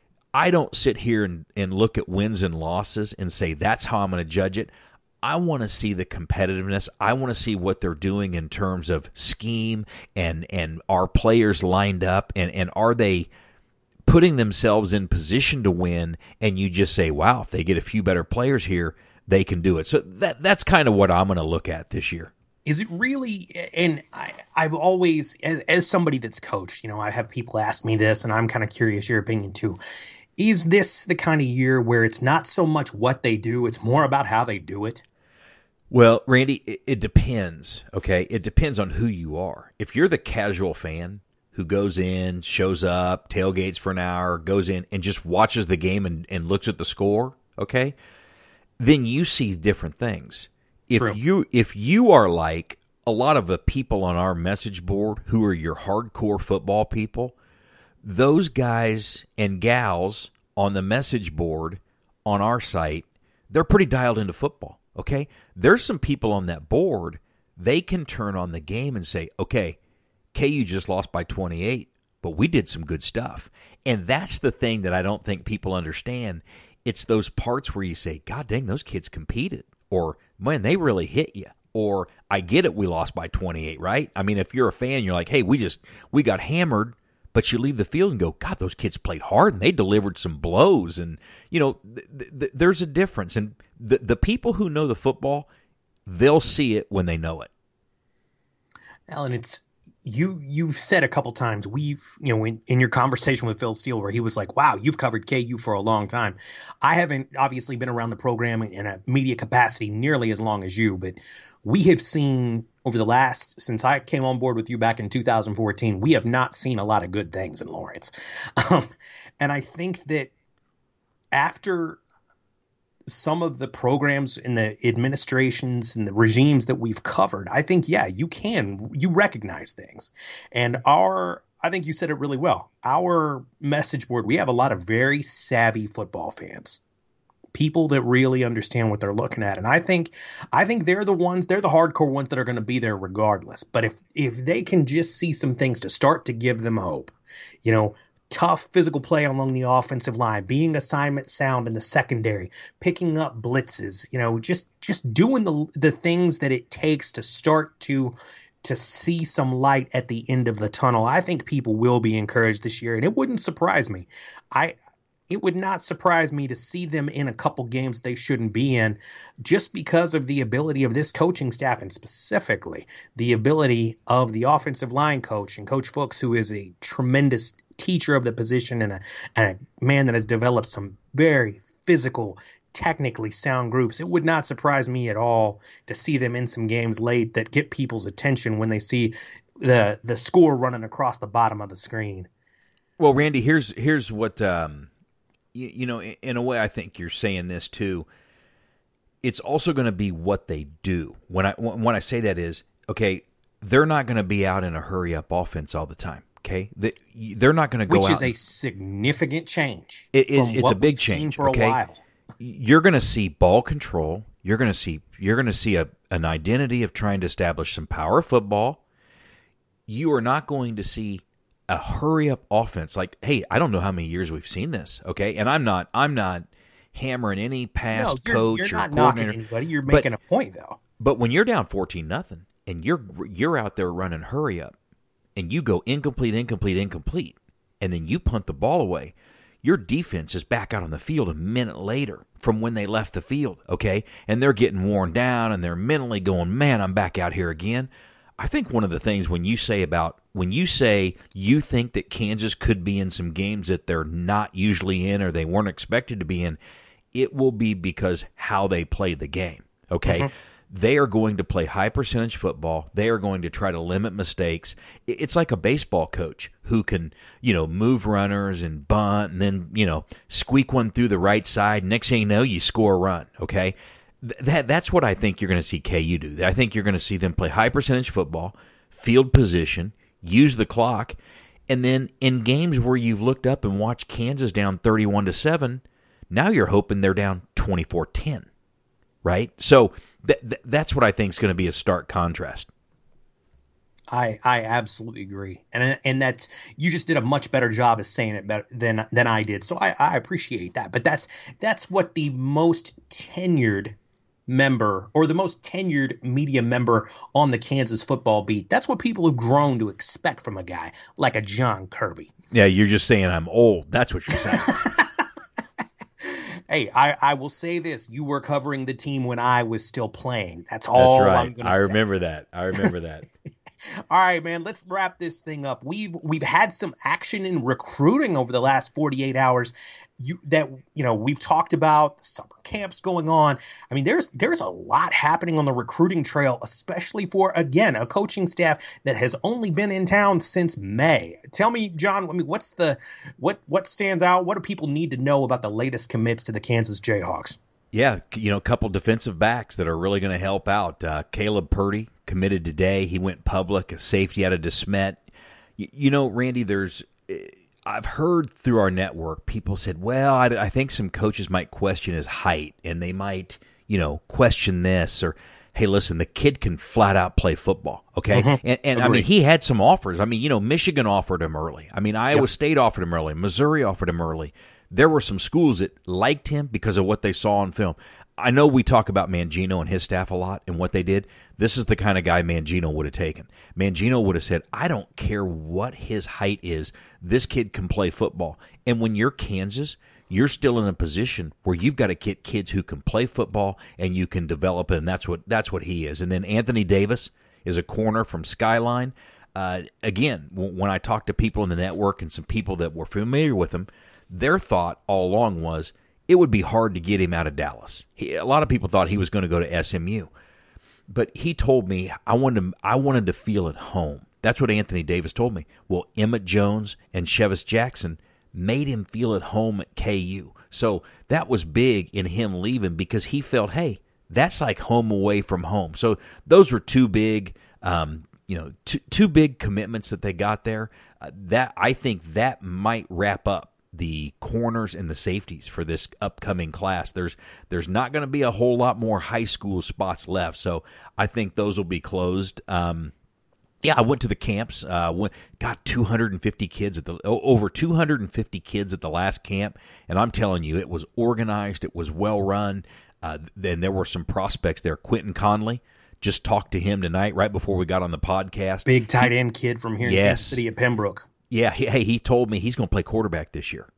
I don't sit here and, and look at wins and losses and say that's how I'm going to judge it. I want to see the competitiveness. I want to see what they're doing in terms of scheme and and are players lined up and, and are they putting themselves in position to win, and you just say, wow, if they get a few better players here, they can do it. So that that's kind of what I'm going to look at this year. Is it really, and I, I've always, as, as somebody that's coached, you know, I have people ask me this, and I'm kind of curious your opinion too. Is this the kind of year where it's not so much what they do, it's more about how they do it? Well, Randy, it, it depends, okay? It depends on who you are. If you're the casual fan who goes in, shows up, tailgates for an hour, goes in and just watches the game and, and looks at the score, okay, then you see different things. If True. you if you are like a lot of the people on our message board who are your hardcore football people, those guys and gals on the message board on our site, they're pretty dialed into football, okay? There's some people on that board, they can turn on the game and say, okay, K U just lost by twenty-eight, but we did some good stuff. And that's the thing that I don't think people understand. It's those parts where you say, God dang, those kids competed. Or, man, they really hit you. Or, I get it, we lost by twenty-eight, right? I mean, if you're a fan, you're like, hey, we just, we got hammered. But you leave the field and go, God, those kids played hard and they delivered some blows. And, you know, th- th- there's a difference. And the, the people who know the football, they'll see it when they know it. Alan, it's, you, you've said a couple times, we've, you know, in, in your conversation with Phil Steele, where he was like, wow, you've covered K U for a long time. I haven't obviously been around the program in a media capacity nearly as long as you, but we have seen over the last, since I came on board with you back in two thousand fourteen, we have not seen a lot of good things in Lawrence. Um, and I think that after some of the programs and the administrations and the regimes that we've covered, I think, yeah, you can, you recognize things. And our, I think you said it really well, our message board, we have a lot of very savvy football fans. People that really understand what they're looking at. And I think I think they're the ones, they're the hardcore ones that are going to be there regardless. But if if they can just see some things to start to give them hope, you know, tough physical play along the offensive line, being assignment sound in the secondary, picking up blitzes, you know, just just doing the the things that it takes to start to to see some light at the end of the tunnel. I think people will be encouraged this year, and it wouldn't surprise me. I It would not surprise me to see them in a couple games they shouldn't be in, just because of the ability of this coaching staff, and specifically the ability of the offensive line coach and Coach Fuchs, who is a tremendous teacher of the position and a, and a man that has developed some very physical, technically sound groups. It would not surprise me at all to see them in some games late that get people's attention when they see the the score running across the bottom of the screen. Well, Randy, here's here's what um, you, you know, in, in a way, I think you're saying this too. It's also going to be what they do. When I when I say that is, okay, they're not going to be out in a hurry up offense all the time. Okay, they, they're not going to go Which out. is a significant change. It, it, from it's what a big we've seen change for okay? a while. You're going to see ball control. You're going to see you're going to see a, an identity of trying to establish some power football. You are not going to see a hurry up offense. Like, hey, I don't know how many years we've seen this. Okay, and I'm not I'm not hammering any past no, you're, coach you're or not knocking coordinator. anybody. You're but, making a point though. But when you're down fourteen nothing and you're you're out there running hurry up, and you go incomplete, incomplete, incomplete, and then you punt the ball away, your defense is back out on the field a minute later from when they left the field, okay? And they're getting worn down, and they're mentally going, man, I'm back out here again. I think one of the things when you say about, when you say you think that Kansas could be in some games that they're not usually in or they weren't expected to be in, it will be because how they play the game, okay? Mm-hmm. They are going to play high percentage football. They are going to try to limit mistakes. It's like a baseball coach who can, you know, move runners and bunt and then, you know, squeak one through the right side. Next thing you know, you score a run, okay? That That's what I think you're going to see K U do. I think you're going to see them play high percentage football, field position, use the clock, and then in games where you've looked up and watched Kansas down thirty-one to seven, now you're hoping they're down twenty-four ten, right? So th- th- that's what I think is going to be a stark contrast. I I absolutely agree, and and that's you just did a much better job of saying it better than than I did. So I, I appreciate that. But that's that's what the most tenured member or the most tenured media member on the Kansas football beat. That's what people have grown to expect from a guy like a John Kirby. Yeah, you're just saying I'm old. That's what you're saying. Hey, I, I will say this. You were covering the team when I was still playing. That's all That's right. I'm going to say. I remember that. I remember that. All right, man, let's wrap this thing up. We've we've had some action in recruiting over the last forty-eight hours. You that you know, we've talked about the summer camps going on. I mean, there's there's a lot happening on the recruiting trail, especially for, again, a coaching staff that has only been in town since May. Tell me, John, I mean, what's the what what stands out? What do people need to know about the latest commits to the Kansas Jayhawks? Yeah, you know, a couple defensive backs that are really going to help out. Uh, Caleb Purdy committed today. He went public, a safety out of DeSmet. You, you know, Randy, there's I've heard through our network, people said, well, I, I think some coaches might question his height, and they might, you know, question this, or, hey, listen, the kid can flat out play football, okay? Mm-hmm. And, and I mean, he had some offers. I mean, you know, Michigan offered him early. I mean, Iowa yep. State offered him early. Missouri offered him early. There were some schools that liked him because of what they saw on film. I know we talk about Mangino and his staff a lot and what they did. This is the kind of guy Mangino would have taken. Mangino would have said, I don't care what his height is. This kid can play football. And when you're Kansas, you're still in a position where you've got to get kids who can play football and you can develop it, and that's what that's what he is. And then Anthony Davis is a corner from Skyline. Uh, again, when I talk to people in the network and some people that were familiar with him, their thought all along was it would be hard to get him out of Dallas. He, a lot of people thought he was going to go to S M U. But he told me, I wanted to, I wanted to feel at home. That's what Anthony Davis told me. Well, Emmett Jones and Chevis Jackson made him feel at home at K U. So that was big in him leaving because he felt, hey, that's like home away from home. So those were two big, um, you know, two, two big commitments that they got there. Uh, that I think that might wrap up the corners and the safeties for this upcoming class. There's there's not going to be a whole lot more high school spots left, so I think those will be closed. Um, yeah, I went to the camps. Uh, went, got two hundred fifty kids at the over two hundred fifty kids at the last camp, and I'm telling you, it was organized. It was well run. Uh, then there were some prospects there. Quentin Conley. Just talked to him tonight right before we got on the podcast. Big tight end kid from here in yes. Kansas City at Pembroke. Yeah, he, hey, he told me he's going to play quarterback this year.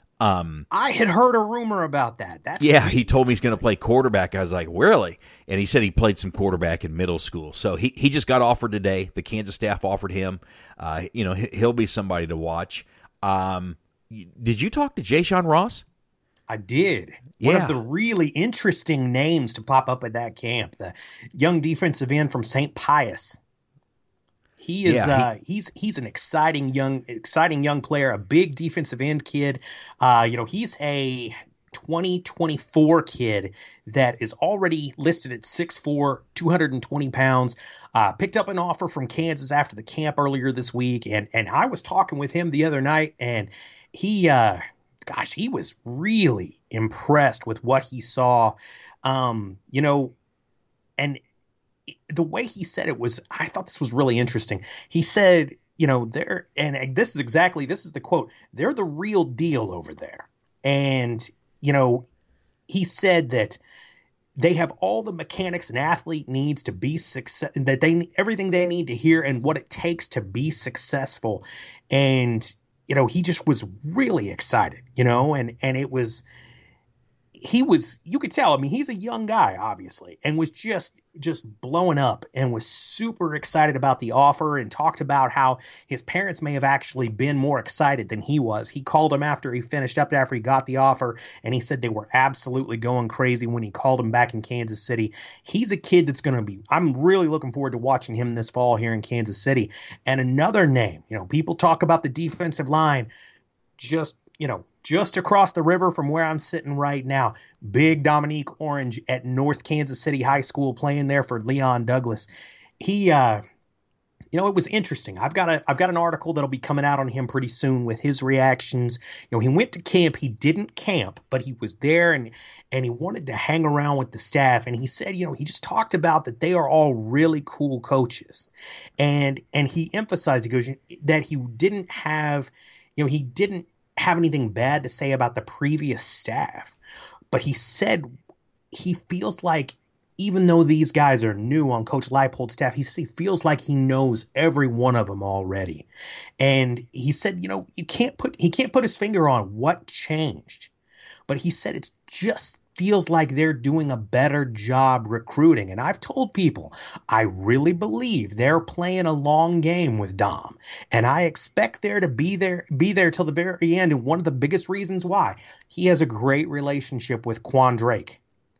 Um, I had heard a rumor about that. That's yeah, he told me he's going to play quarterback. I was like, really? And he said he played some quarterback in middle school. So he, he just got offered today. The Kansas staff offered him. Uh, you know, he'll be somebody to watch. Um, did you talk to Jay Sean Ross? I did. Yeah. One of the really interesting names to pop up at that camp, the young defensive end from Saint Pius. He is Yeah, he, uh, he's he's an exciting young exciting young player, a big defensive end kid. Uh, you know, he's a twenty twenty-four kid that is already listed at six foot four, two hundred twenty pounds. Uh, picked up an offer from Kansas after the camp earlier this week, and and I was talking with him the other night, and he, uh, gosh, he was really impressed with what he saw. Um, you know, and the way he said it was, I thought this was really interesting. He said, you know, they're, and this is exactly, this is the quote, they're the real deal over there. And, you know, he said that they have all the mechanics an athlete needs to be success, that they, everything they need to hear and what it takes to be successful. And, you know, he just was really excited, you know, and, and it was, he was, you could tell, I mean, he's a young guy, obviously, and was just, just blowing up and was super excited about the offer and talked about how his parents may have actually been more excited than he was. He called him after he finished up, after he got the offer, and he said they were absolutely going crazy when he called him back in Kansas City. He's a kid that's going to be, I'm really looking forward to watching him this fall here in Kansas City. And another name, you know, people talk about the defensive line, just, you know, just across the river from where I'm sitting right now, big Dominique Orange at North Kansas City High School, playing there for Leon Douglas. He, uh, you know, it was interesting. I've got a, I've got an article that'll be coming out on him pretty soon with his reactions. You know, he went to camp. He didn't camp, but he was there and, and he wanted to hang around with the staff. And he said, you know, he just talked about that they are all really cool coaches. And, and he emphasized, he goes, that he didn't have, you know, he didn't have anything bad to say about the previous staff, but he said he feels like even though these guys are new on Coach Leipold's staff, he feels like he knows every one of them already. And he said, you know, you can't put, he can't put his finger on what changed, but he said it just feels like they're doing a better job recruiting. And I've told people, I really believe they're playing a long game with Dom. And I expect there to be there, be there till the very end. And one of the biggest reasons why, he has a great relationship with Quan Drake.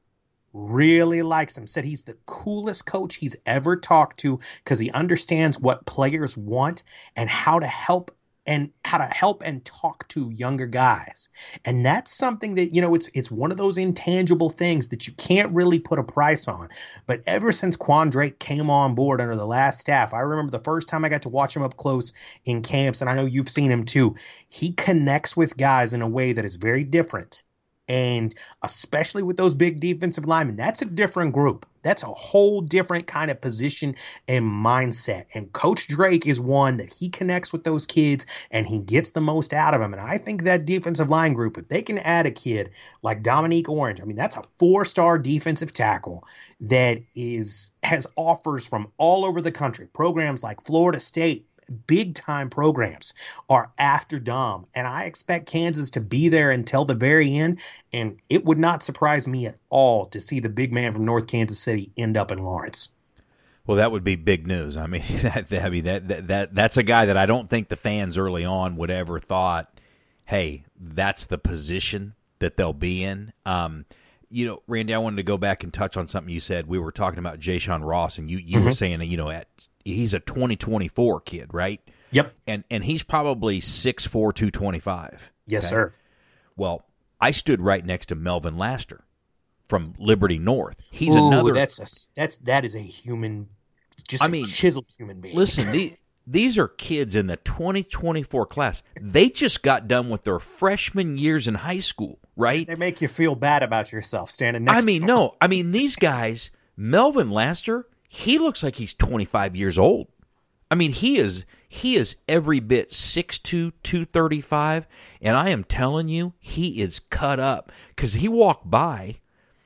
Really likes him. Said he's the coolest coach he's ever talked to because he understands what players want and how to help and how to help and talk to younger guys. And that's something that, you know, it's it's one of those intangible things that you can't really put a price on. But ever since Quan Drake came on board under the last staff, I remember the first time I got to watch him up close in camps, and I know you've seen him too, he connects with guys in a way that is very different. And especially with those big defensive linemen, that's a different group. That's a whole different kind of position and mindset. And Coach Drake is one that he connects with those kids and he gets the most out of them. And I think that defensive line group, if they can add a kid like Dominique Orange, I mean, that's a four-star defensive tackle that is has offers from all over the country. Programs like Florida State, big time programs are after Dom, and I expect Kansas to be there until the very end. And it would not surprise me at all to see the big man from North Kansas City end up in Lawrence. Well, that would be big news. I mean, that I mean that, that that that's a guy that I don't think the fans early on would ever thought, hey, that's the position that they'll be in. Um, you know, Randy, I wanted to go back and touch on something you said. We were talking about Jayshon Ross, and you, you mm-hmm. were saying, you know, at he's a twenty twenty-four kid, right? Yep. And and he's probably six foot four, two twenty-five. Yes, okay? sir. Well, I stood right next to Melvin Laster from Liberty North. He's Ooh, another. That's a, that's that is a human, just I a mean, chiseled human being. Listen, these these are kids in the twenty twenty-four class. They just got done with their freshman years in high school, right? They make you feel bad about yourself standing next. I mean, to no, I mean these guys. Melvin Laster, he looks like he's twenty-five years old. I mean, he is he is every bit six two, two thirty-five, and I am telling you, he is cut up because he walked by,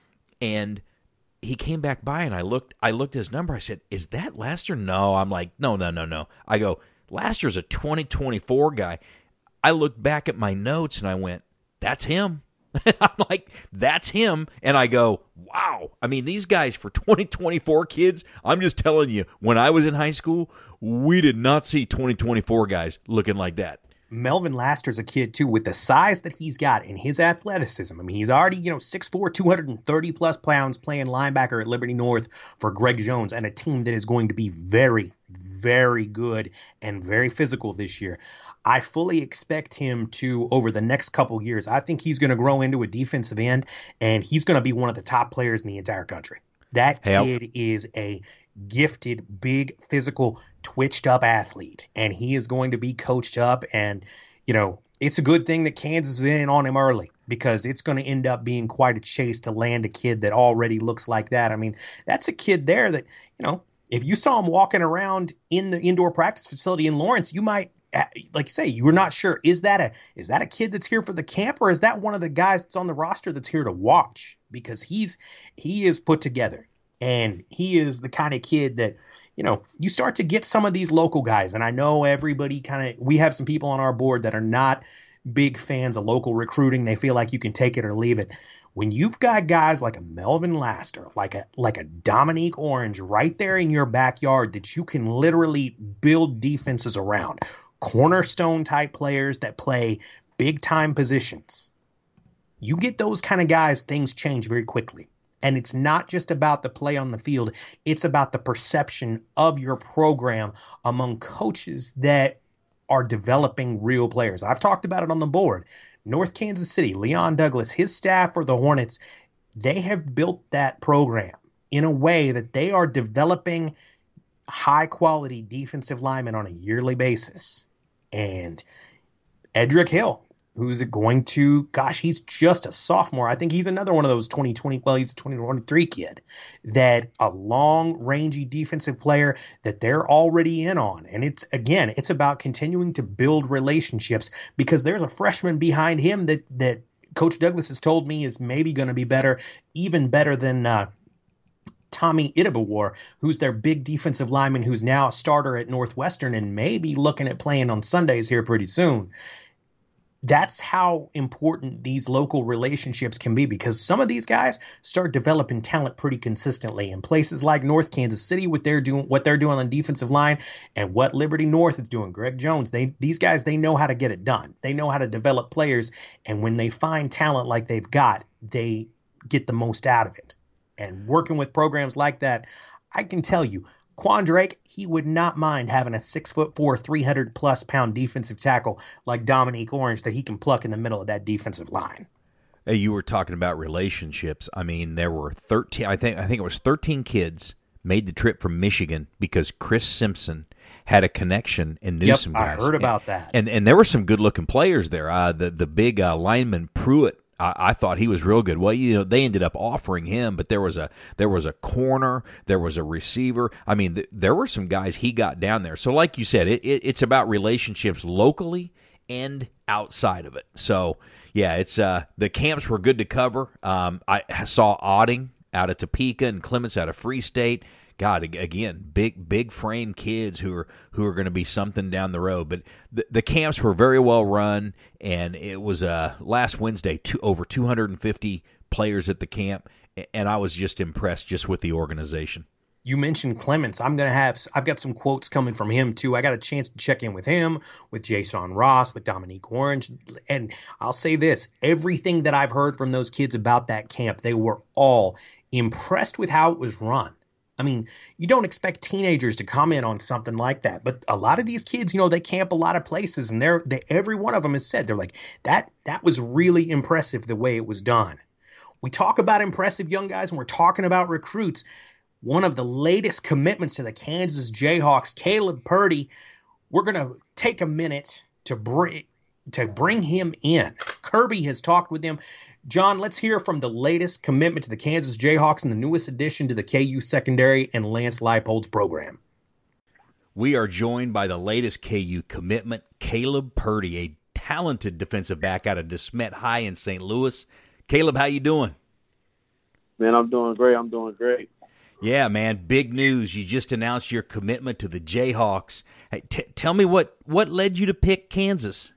and he came back by, and I looked I looked at his number. I said, "Is that Laster?" No, I'm like, no, no, no, no. I go, Laster's a twenty twenty-four guy. I looked back at my notes, and I went, that's him. I'm like, that's him. And I go, wow. I mean, these guys for twenty twenty-four kids, I'm just telling you, when I was in high school, we did not see twenty twenty-four guys looking like that. Melvin Laster's a kid, too, with the size that he's got and his athleticism. I mean, he's already, you know, six foot four, two hundred thirty plus pounds playing linebacker at Liberty North for Greg Jones and a team that is going to be very, very good and very physical this year. I fully expect him to, over the next couple years, I think he's going to grow into a defensive end, and he's going to be one of the top players in the entire country. That kid hey, is a gifted, big, physical, twitched up athlete, and he is going to be coached up. And, you know, it's a good thing that Kansas is in on him early, because it's going to end up being quite a chase to land a kid that already looks like that. I mean, that's a kid there that, you know, if you saw him walking around in the indoor practice facility in Lawrence, you might, like you say, you were not sure, is that a is that a kid that's here for the camp, or is that one of the guys that's on the roster that's here to watch? Because he's he is put together. And he is the kind of kid that, you know, you start to get some of these local guys. And I know everybody kind of, we have some people on our board that are not big fans of local recruiting. They feel like you can take it or leave it. When you've got guys like a Melvin Laster, like a like a Dominique Orange right there in your backyard that you can literally build defenses around, cornerstone type players that play big time positions, you get those kind of guys, things change very quickly. And it's not just about the play on the field. It's about the perception of your program among coaches that are developing real players. I've talked about it on the board. North Kansas City, Leon Douglas, his staff for the Hornets, they have built that program in a way that they are developing high-quality defensive linemen on a yearly basis. And Edric Hill, who's going to, gosh, he's just a sophomore. I think he's another one of those twenty twenty, well, he's a twenty twenty-three kid, that a long, rangy defensive player that they're already in on. And it's, again, it's about continuing to build relationships, because there's a freshman behind him that, that Coach Douglas has told me is maybe going to be better, even better than uh, Tommy Idabawar, who's their big defensive lineman, who's now a starter at Northwestern and maybe looking at playing on Sundays here pretty soon. That's how important these local relationships can be, because some of these guys start developing talent pretty consistently in places like North Kansas City, what they're doing, what they're doing on defensive line, and what Liberty North is doing. Greg Jones, they these guys, they know how to get it done. They know how to develop players, and when they find talent like they've got, they get the most out of it. And working with programs like that, I can tell you, Quan Drake, he would not mind having a six foot four, three hundred plus pound defensive tackle like Dominique Orange that he can pluck in the middle of that defensive line. Hey, you were talking about relationships. I mean, there were thirteen. I think I think it was thirteen kids made the trip from Michigan because Chris Simpson had a connection and knew yep, some guys. I heard about and, that. And and there were some good looking players there. Uh, the the big uh, lineman Pruitt. I, I thought he was real good. Well, you know, they ended up offering him, but there was a there was a corner, there was a receiver. I mean, th- there were some guys he got down there. So, like you said, it, it it's about relationships locally and outside of it. So, yeah, it's uh, the camps were good to cover. Um, I saw Otting out of Topeka and Clements out of Free State. God, again, big big frame kids who are who are going to be something down the road. But the, the camps were very well run, and it was uh, last Wednesday, two, over two hundred fifty players at the camp, and I was just impressed just with the organization. You mentioned Clements. I'm going to have, I've got some quotes coming from him too. I got a chance to check in with him, with Jason Ross, with Dominique Orange. And I'll say this, everything that I've heard from those kids about that camp, they were all impressed with how it was run. I mean, you don't expect teenagers to comment on something like that, but a lot of these kids, you know, they camp a lot of places, and they're, they, every one of them has said, they're like, that, that was really impressive the way it was done. We talk about impressive young guys, and we're talking about recruits. One of the latest commitments to the Kansas Jayhawks, Caleb Purdy, we're going to take a minute to bring, to bring him in. Kirby has talked with him. John, let's hear from the latest commitment to the Kansas Jayhawks and the newest addition to the K U secondary and Lance Leipold's program. We are joined by the latest K U commitment, Caleb Purdy, a talented defensive back out of DeSmet High in Saint Louis. Caleb, how you doing? Man, I'm doing great. I'm doing great. Yeah, man, big news. You just announced your commitment to the Jayhawks. Hey, t- tell me what, what led you to pick Kansas?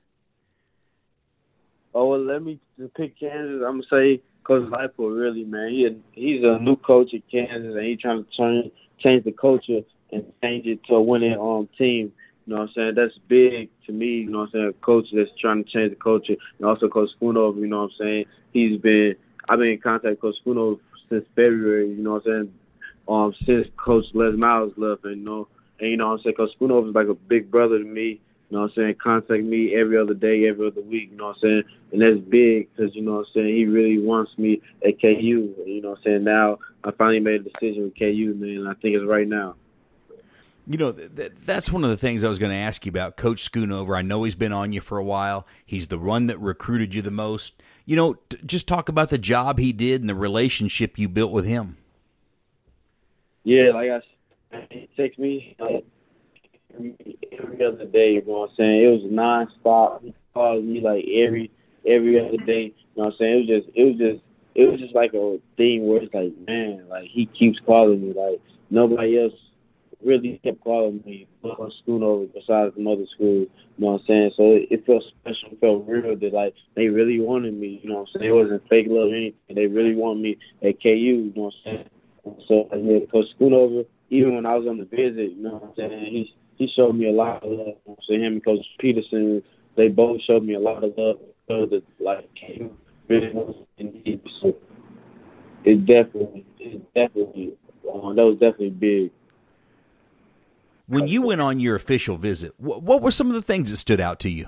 Oh, well, let me pick Kansas. I'm going to say Coach Leipold, really, man. He He's a new coach at Kansas, and he's trying to turn, change the culture and change it to a winning um, team. You know what I'm saying? That's big to me, you know what I'm saying? A coach that's trying to change the culture. And also Coach Schoonover, you know what I'm saying? He's been, I've been in contact with Coach Schoonover since February, you know what I'm saying? Um, since Coach Les Miles left, and you know, and you know what I'm saying? Coach Schoonover is like a big brother to me, you know what I'm saying? Contact me every other day, every other week, you know what I'm saying? And that's big because, you know what I'm saying, he really wants me at K U. You know what I'm saying? Now I finally made a decision with K U, man, and I think it's right now. You know, th- that's one of the things I was going to ask you about, Coach Schoonover. I know he's been on you for a while. He's the one that recruited you the most. You know, t- just talk about the job he did and the relationship you built with him. Yeah, like I said, he texts me like every, every other day, you know what I'm saying? It was nonstop. He called me like every every other day, you know what I'm saying? It was just it was just it was just like a thing where it's like, man, like he keeps calling me, like nobody else really kept calling me on Schoonover besides the other schools, you know what I'm saying? So it, it felt special, it felt real that like they really wanted me, you know what I'm saying? It wasn't fake love or anything. They really wanted me at K U, you know what I'm saying? So yeah, Coach Schoonover, even when I was on the visit, you know what I'm saying, he he showed me a lot of love. You know, so him and Coach Peterson, they both showed me a lot of love. So that like K U really was in need. So it definitely, it definitely, um, that was definitely big. When you went on your official visit, what, what were some of the things that stood out to you?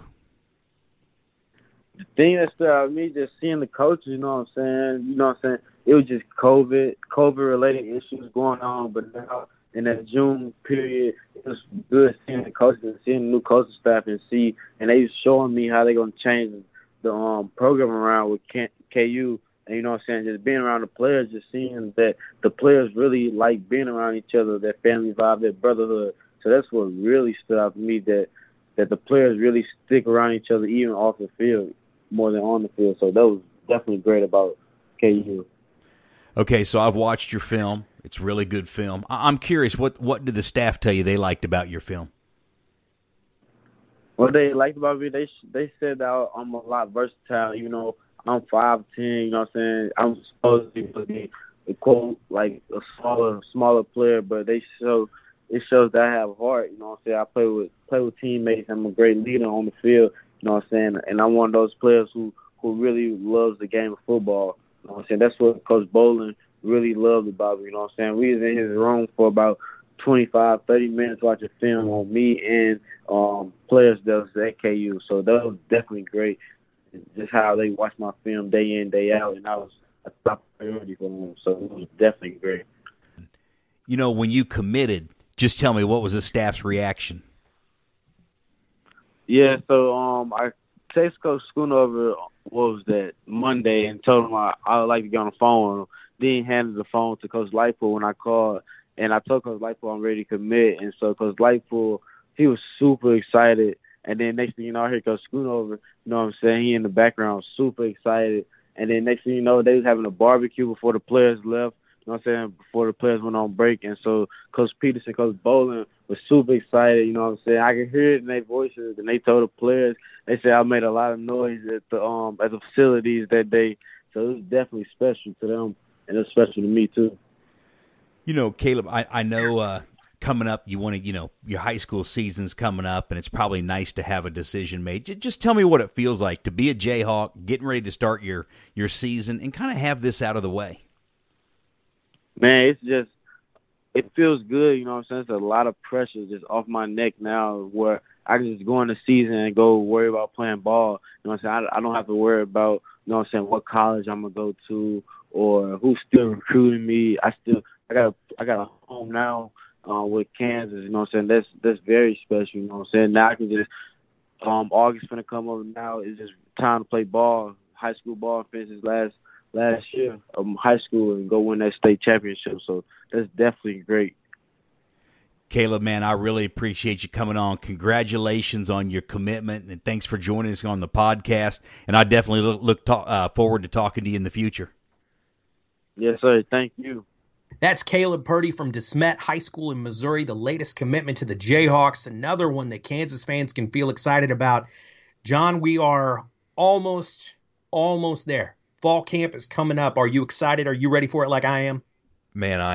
The thing that stood out to me, just seeing the coaches, you know what I'm saying? You know what I'm saying? It was just COVID, COVID-related issues going on, but now in that June period, it was good seeing the coaches and seeing the new coaching staff and see, and they was showing me how they're going to change the um, program around with K U. And you know what I'm saying, just being around the players, just seeing that the players really like being around each other, that family vibe, that brotherhood. So that's what really stood out to me, that that the players really stick around each other even off the field more than on the field. So that was definitely great about K U. Okay, so I've watched your film. It's really good film. I'm curious, what, what did the staff tell you they liked about your film? What they liked about me, they they said that I'm a lot versatile. You know, I'm five ten, you know what I'm saying? I'm supposed to be a quote like a smaller smaller player, but they show it shows that I have heart, you know what I'm saying? I play with play with teammates. I'm a great leader on the field, you know what I'm saying? And I'm one of those players who, who really loves the game of football. You know what I'm saying? That's what Coach Bolin really loved about me, you know what I'm saying? We was in his room for about twenty-five, thirty minutes watching film on me and um, players that was at K U. So that was definitely great. Just how they watch my film day in, day out, and I was a top priority for them. So it was definitely great. You know, when you committed, just tell me, what was the staff's reaction? Yeah, so um, I texted Coach Schoonover, what was that, Monday, and told him I, I would like to get on the phone with him. Then handed the phone to Coach Lightpool when I called, and I told Coach Lightpool I'm ready to commit. And so Coach Lightpool, he was super excited. And then next thing you know, I heard Coach Schoonover, you know what I'm saying, he in the background, super excited. And then next thing you know, they was having a barbecue before the players left, you know what I'm saying, before the players went on break. And so Coach Peterson, Coach Bolin was super excited, you know what I'm saying. I could hear it in their voices, and they told the players, they said I made a lot of noise at the um at the facilities that day. So it was definitely special to them, and it was special to me too. You know, Caleb, I, I know uh, coming up, you want to, you know, your high school season's coming up, and it's probably nice to have a decision made. Just tell me what it feels like to be a Jayhawk, getting ready to start your, your season, and kind of have this out of the way. Man, it's just, it feels good, you know what I'm saying? It's a lot of pressure just off my neck now where I can just go in the season and go worry about playing ball. You know what I'm saying? I, I don't have to worry about, you know what I'm saying, what college I'm going to go to or who's still recruiting me. I still, I got a, I got a home now uh, with Kansas, you know what I'm saying? That's that's very special, you know what I'm saying? Now I can just, um, August going to come over now. It's just time to play ball, high school ball, finish this last last year of high school and go win that state championship. So that's definitely great. Caleb, man, I really appreciate you coming on. Congratulations on your commitment, and thanks for joining us on the podcast. And I definitely look, look to, uh, forward to talking to you in the future. Yes, sir. Thank you. That's Caleb Purdy from DeSmet High School in Missouri, the latest commitment to the Jayhawks, another one that Kansas fans can feel excited about. John, we are almost, almost there. Fall camp is coming up. Are you excited? Are you ready for it like I am? Man, I am.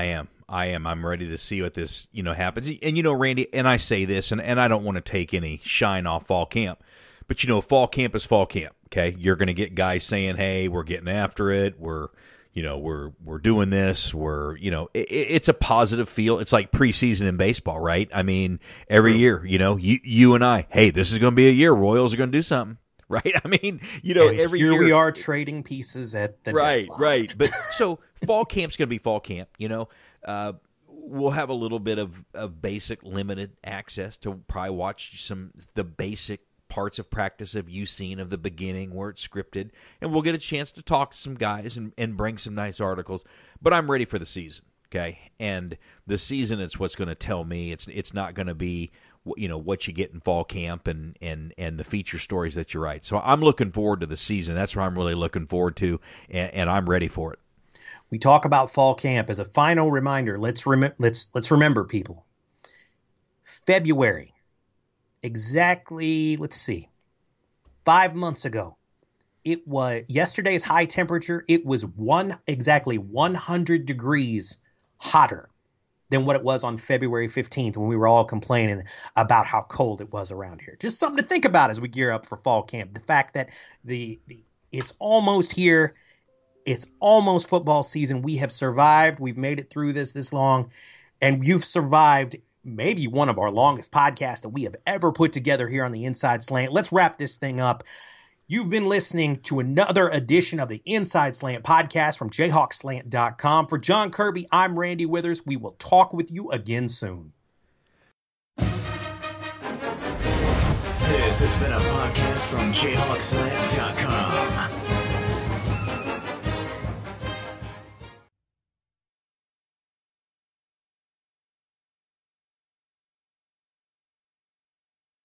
I am. I'm ready to see what this, you know, happens. And, you know, Randy, and I say this, and, and I don't want to take any shine off fall camp, but, you know, fall camp is fall camp, okay? You're going to get guys saying, hey, we're getting after it. We're, you know, we're we're doing this. We're, you know, it, it's a positive feel. It's like preseason in baseball, right? I mean, every True. year, you know, you, you and I, hey, this is going to be a year. Royals are going to do something. Right, I mean, you know, and every here year we are trading pieces at the right, deadline. right. But so fall camp's going to be fall camp. You know, uh, we'll have a little bit of, of basic limited access to probably watch some the basic parts of practice have you seen of the beginning where it's scripted, and we'll get a chance to talk to some guys and, and bring some nice articles. But I'm ready for the season. Okay, and the season is what's going to tell me. It's it's not going to be, you know, what you get in fall camp and, and, and the feature stories that you write. So I'm looking forward to the season. That's what I'm really looking forward to, and, and I'm ready for it. We talk about fall camp as a final reminder. Let's rem- let's let's remember, people. February, exactly. Let's see, five months ago, it was yesterday's high temperature. It was one exactly one hundred degrees hotter than what it was on February fifteenth when we were all complaining about how cold it was around here. Just something to think about as we gear up for fall camp. The fact that the, the it's almost here. It's almost football season. We have survived. We've made it through this this long. And you've survived maybe one of our longest podcasts that we have ever put together here on the Inside Slant. Let's wrap this thing up. You've been listening to another edition of the Inside Slant podcast from Jayhawk Slant dot com. For John Kirby, I'm Randy Withers. We will talk with you again soon. This has been a podcast from Jayhawk Slant dot com.